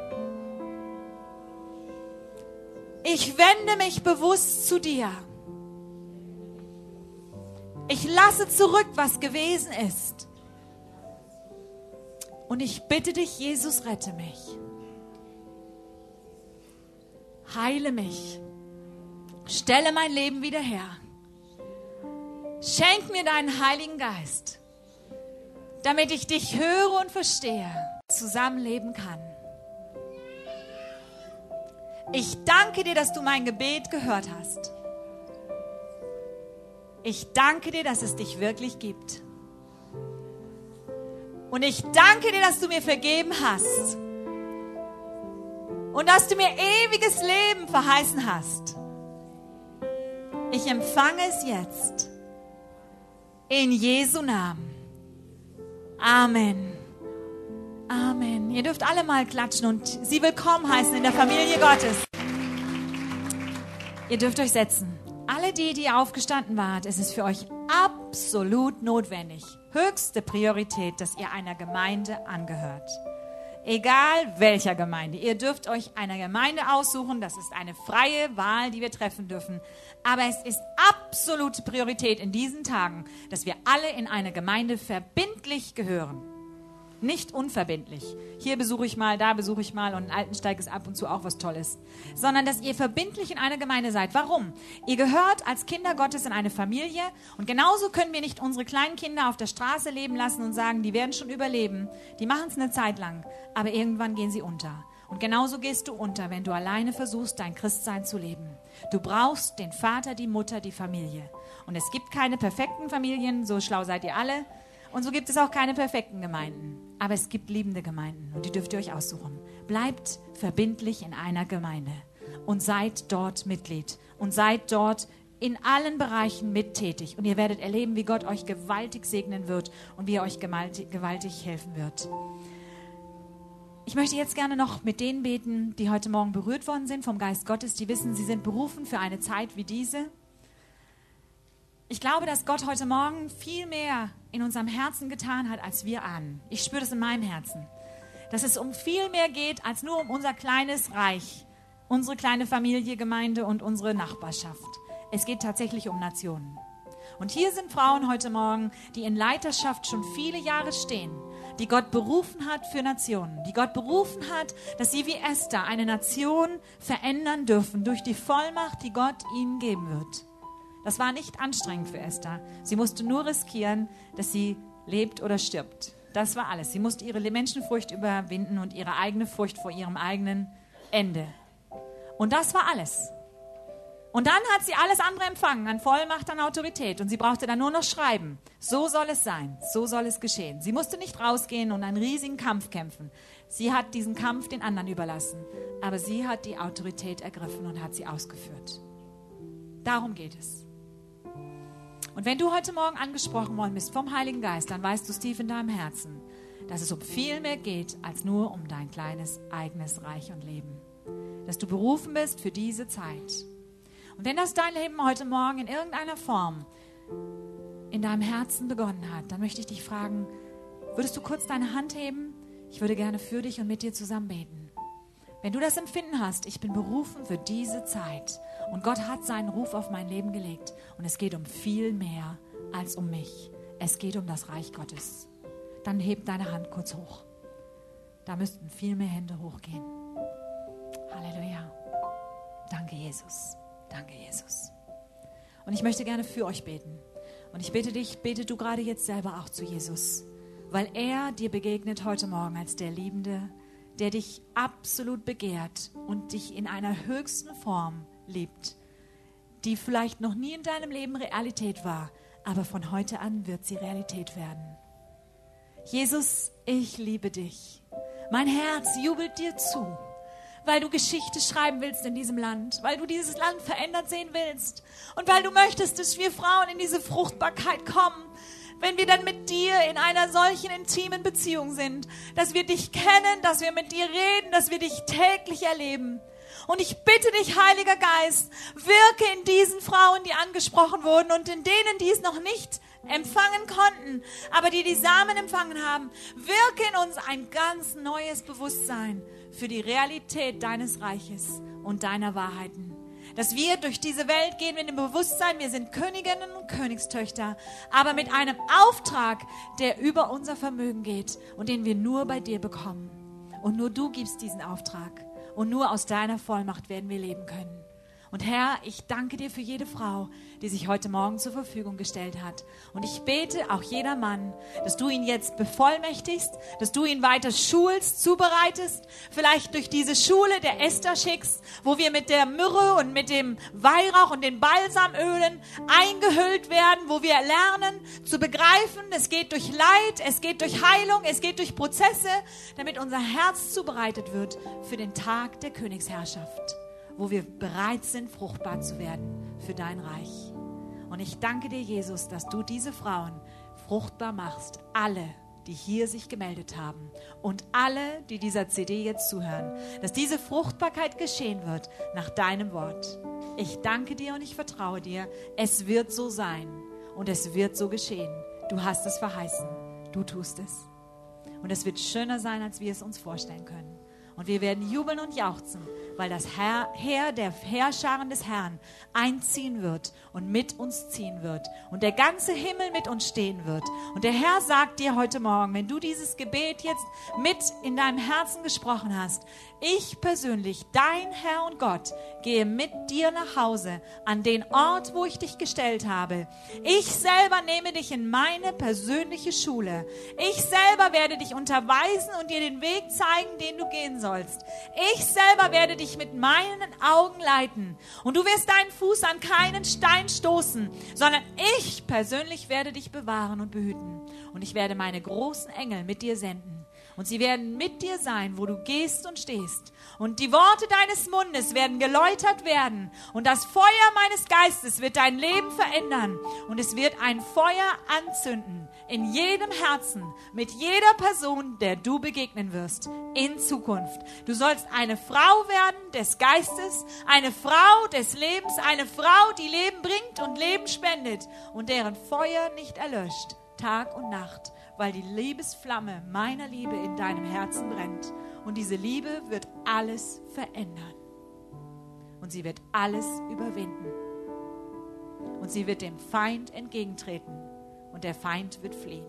Ich wende mich bewusst zu dir. Ich lasse zurück, was gewesen ist. Und ich bitte dich, Jesus, rette mich. Heile mich. Stelle mein Leben wieder her. Schenk mir deinen Heiligen Geist, damit ich dich höre und verstehe, zusammenleben kann. Ich danke dir, dass du mein Gebet gehört hast. Ich danke dir, dass es dich wirklich gibt. Und ich danke dir, dass du mir vergeben hast. Und dass du mir ewiges Leben verheißen hast. Ich empfange es jetzt. In Jesu Namen. Amen. Amen. Ihr dürft alle mal klatschen und sie willkommen heißen in der Familie Gottes. Ihr dürft euch setzen. Alle die, die aufgestanden wart, es ist für euch absolut notwendig, höchste Priorität, dass ihr einer Gemeinde angehört. Egal welcher Gemeinde. Ihr dürft euch eine Gemeinde aussuchen. Das ist eine freie Wahl, die wir treffen dürfen. Aber es ist absolute Priorität in diesen Tagen, dass wir alle in eine Gemeinde verbindlich gehören. Nicht unverbindlich. Hier besuche ich mal, da besuche ich mal und in Altensteig ist ab und zu auch was Tolles. Sondern, dass ihr verbindlich in einer Gemeinde seid. Warum? Ihr gehört als Kinder Gottes in eine Familie und genauso können wir nicht unsere kleinen Kinder auf der Straße leben lassen und sagen, die werden schon überleben. Die machen es eine Zeit lang, aber irgendwann gehen sie unter. Und genauso gehst du unter, wenn du alleine versuchst, dein Christsein zu leben. Du brauchst den Vater, die Mutter, die Familie. Und es gibt keine perfekten Familien, so schlau seid ihr alle. Und so gibt es auch keine perfekten Gemeinden. Aber es gibt liebende Gemeinden und die dürft ihr euch aussuchen. Bleibt verbindlich in einer Gemeinde und seid dort Mitglied und seid dort in allen Bereichen mittätig. Und ihr werdet erleben, wie Gott euch gewaltig segnen wird und wie er euch gewaltig, gewaltig helfen wird. Ich möchte jetzt gerne noch mit denen beten, die heute Morgen berührt worden sind vom Geist Gottes, die wissen, sie sind berufen für eine Zeit wie diese. Ich glaube, dass Gott heute Morgen viel mehr in unserem Herzen getan hat, als wir ahnen. Ich spüre das in meinem Herzen. Dass es um viel mehr geht, als nur um unser kleines Reich, unsere kleine Familie, Gemeinde und unsere Nachbarschaft. Es geht tatsächlich um Nationen. Und hier sind Frauen heute Morgen, die in Leiterschaft schon viele Jahre stehen, die Gott berufen hat für Nationen, die Gott berufen hat, dass sie wie Esther eine Nation verändern dürfen durch die Vollmacht, die Gott ihnen geben wird. Das war nicht anstrengend für Esther. Sie musste nur riskieren, dass sie lebt oder stirbt. Das war alles. Sie musste ihre Menschenfurcht überwinden und ihre eigene Furcht vor ihrem eigenen Ende. Und das war alles. Und dann hat sie alles andere empfangen, an Vollmacht, an Autorität. Und sie brauchte dann nur noch schreiben. So soll es sein, so soll es geschehen. Sie musste nicht rausgehen und einen riesigen Kampf kämpfen. Sie hat diesen Kampf den anderen überlassen. Aber sie hat die Autorität ergriffen und hat sie ausgeführt. Darum geht es. Und wenn du heute Morgen angesprochen worden bist vom Heiligen Geist, dann weißt du es tief in deinem Herzen, dass es um viel mehr geht, als nur um dein kleines, eigenes Reich und Leben. Dass du berufen bist für diese Zeit. Und wenn das dein Leben heute Morgen in irgendeiner Form in deinem Herzen begonnen hat, dann möchte ich dich fragen, würdest du kurz deine Hand heben? Ich würde gerne für dich und mit dir zusammen beten. Wenn du das Empfinden hast, ich bin berufen für diese Zeit und Gott hat seinen Ruf auf mein Leben gelegt und es geht um viel mehr als um mich. Es geht um das Reich Gottes. Dann heb deine Hand kurz hoch. Da müssten viel mehr Hände hochgehen. Halleluja. Danke, Jesus. Danke, Jesus. Und ich möchte gerne für euch beten. Und ich bitte dich, bete du gerade jetzt selber auch zu Jesus, weil er dir begegnet heute Morgen als der Liebende, der dich absolut begehrt und dich in einer höchsten Form liebt, die vielleicht noch nie in deinem Leben Realität war, aber von heute an wird sie Realität werden. Jesus, ich liebe dich. Mein Herz jubelt dir zu, weil du Geschichte schreiben willst in diesem Land, weil du dieses Land verändert sehen willst und weil du möchtest, dass wir Frauen in diese Fruchtbarkeit kommen, wenn wir dann mit dir in einer solchen intimen Beziehung sind, dass wir dich kennen, dass wir mit dir reden, dass wir dich täglich erleben. Und ich bitte dich, Heiliger Geist, wirke in diesen Frauen, die angesprochen wurden und in denen, die es noch nicht empfangen konnten, aber die die Samen empfangen haben, wirke in uns ein ganz neues Bewusstsein für die Realität deines Reiches und deiner Wahrheiten. Dass wir durch diese Welt gehen mit dem Bewusstsein, wir sind Königinnen und Königstöchter, aber mit einem Auftrag, der über unser Vermögen geht und den wir nur bei dir bekommen. Und nur du gibst diesen Auftrag. Und nur aus deiner Vollmacht werden wir leben können. Und Herr, ich danke dir für jede Frau, die sich heute Morgen zur Verfügung gestellt hat. Und ich bete auch jeder Mann, dass du ihn jetzt bevollmächtigst, dass du ihn weiter schulst, zubereitest, vielleicht durch diese Schule der Esther schickst, wo wir mit der Myrrhe und mit dem Weihrauch und den Balsamölen eingehüllt werden, wo wir lernen zu begreifen, es geht durch Leid, es geht durch Heilung, es geht durch Prozesse, damit unser Herz zubereitet wird für den Tag der Königsherrschaft, wo wir bereit sind, fruchtbar zu werden für dein Reich. Und ich danke dir, Jesus, dass du diese Frauen fruchtbar machst. Alle, die hier sich gemeldet haben und alle, die dieser C D jetzt zuhören, dass diese Fruchtbarkeit geschehen wird nach deinem Wort. Ich danke dir und ich vertraue dir. Es wird so sein und es wird so geschehen. Du hast es verheißen. Du tust es. Und es wird schöner sein, als wir es uns vorstellen können. Und wir werden jubeln und jauchzen, weil das Herr, Heer der Heerscharen des Herrn einziehen wird und mit uns ziehen wird und der ganze Himmel mit uns stehen wird. Und der Herr sagt dir heute Morgen, wenn du dieses Gebet jetzt mit in deinem Herzen gesprochen hast, ich persönlich, dein Herr und Gott, gehe mit dir nach Hause an den Ort, wo ich dich gestellt habe. Ich selber nehme dich in meine persönliche Schule. Ich selber werde dich unterweisen und dir den Weg zeigen, den du gehen sollst. Ich selber werde dich mit meinen Augen leiten. Und du wirst deinen Fuß an keinen Stein stoßen, sondern ich persönlich werde dich bewahren und behüten. Und ich werde meine großen Engel mit dir senden. Und sie werden mit dir sein, wo du gehst und stehst. Und die Worte deines Mundes werden geläutert werden. Und das Feuer meines Geistes wird dein Leben verändern. Und es wird ein Feuer anzünden in jedem Herzen, mit jeder Person, der du begegnen wirst in Zukunft. Du sollst eine Frau werden des Geistes, eine Frau des Lebens, eine Frau, die Leben bringt und Leben spendet und deren Feuer nicht erlöscht, Tag und Nacht, weil die Liebesflamme meiner Liebe in deinem Herzen brennt. Und diese Liebe wird alles verändern. Und sie wird alles überwinden. Und sie wird dem Feind entgegentreten. Und der Feind wird fliehen.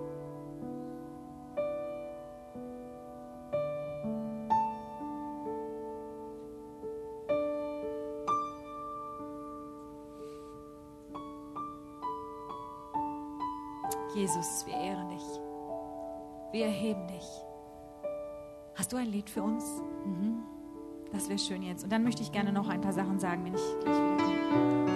Jesus, wir ehren dich. Wir erheben dich. Hast du ein Lied für uns? Mhm. Das wäre schön jetzt. Und dann möchte ich gerne noch ein paar Sachen sagen, wenn ich gleich wiederkomme.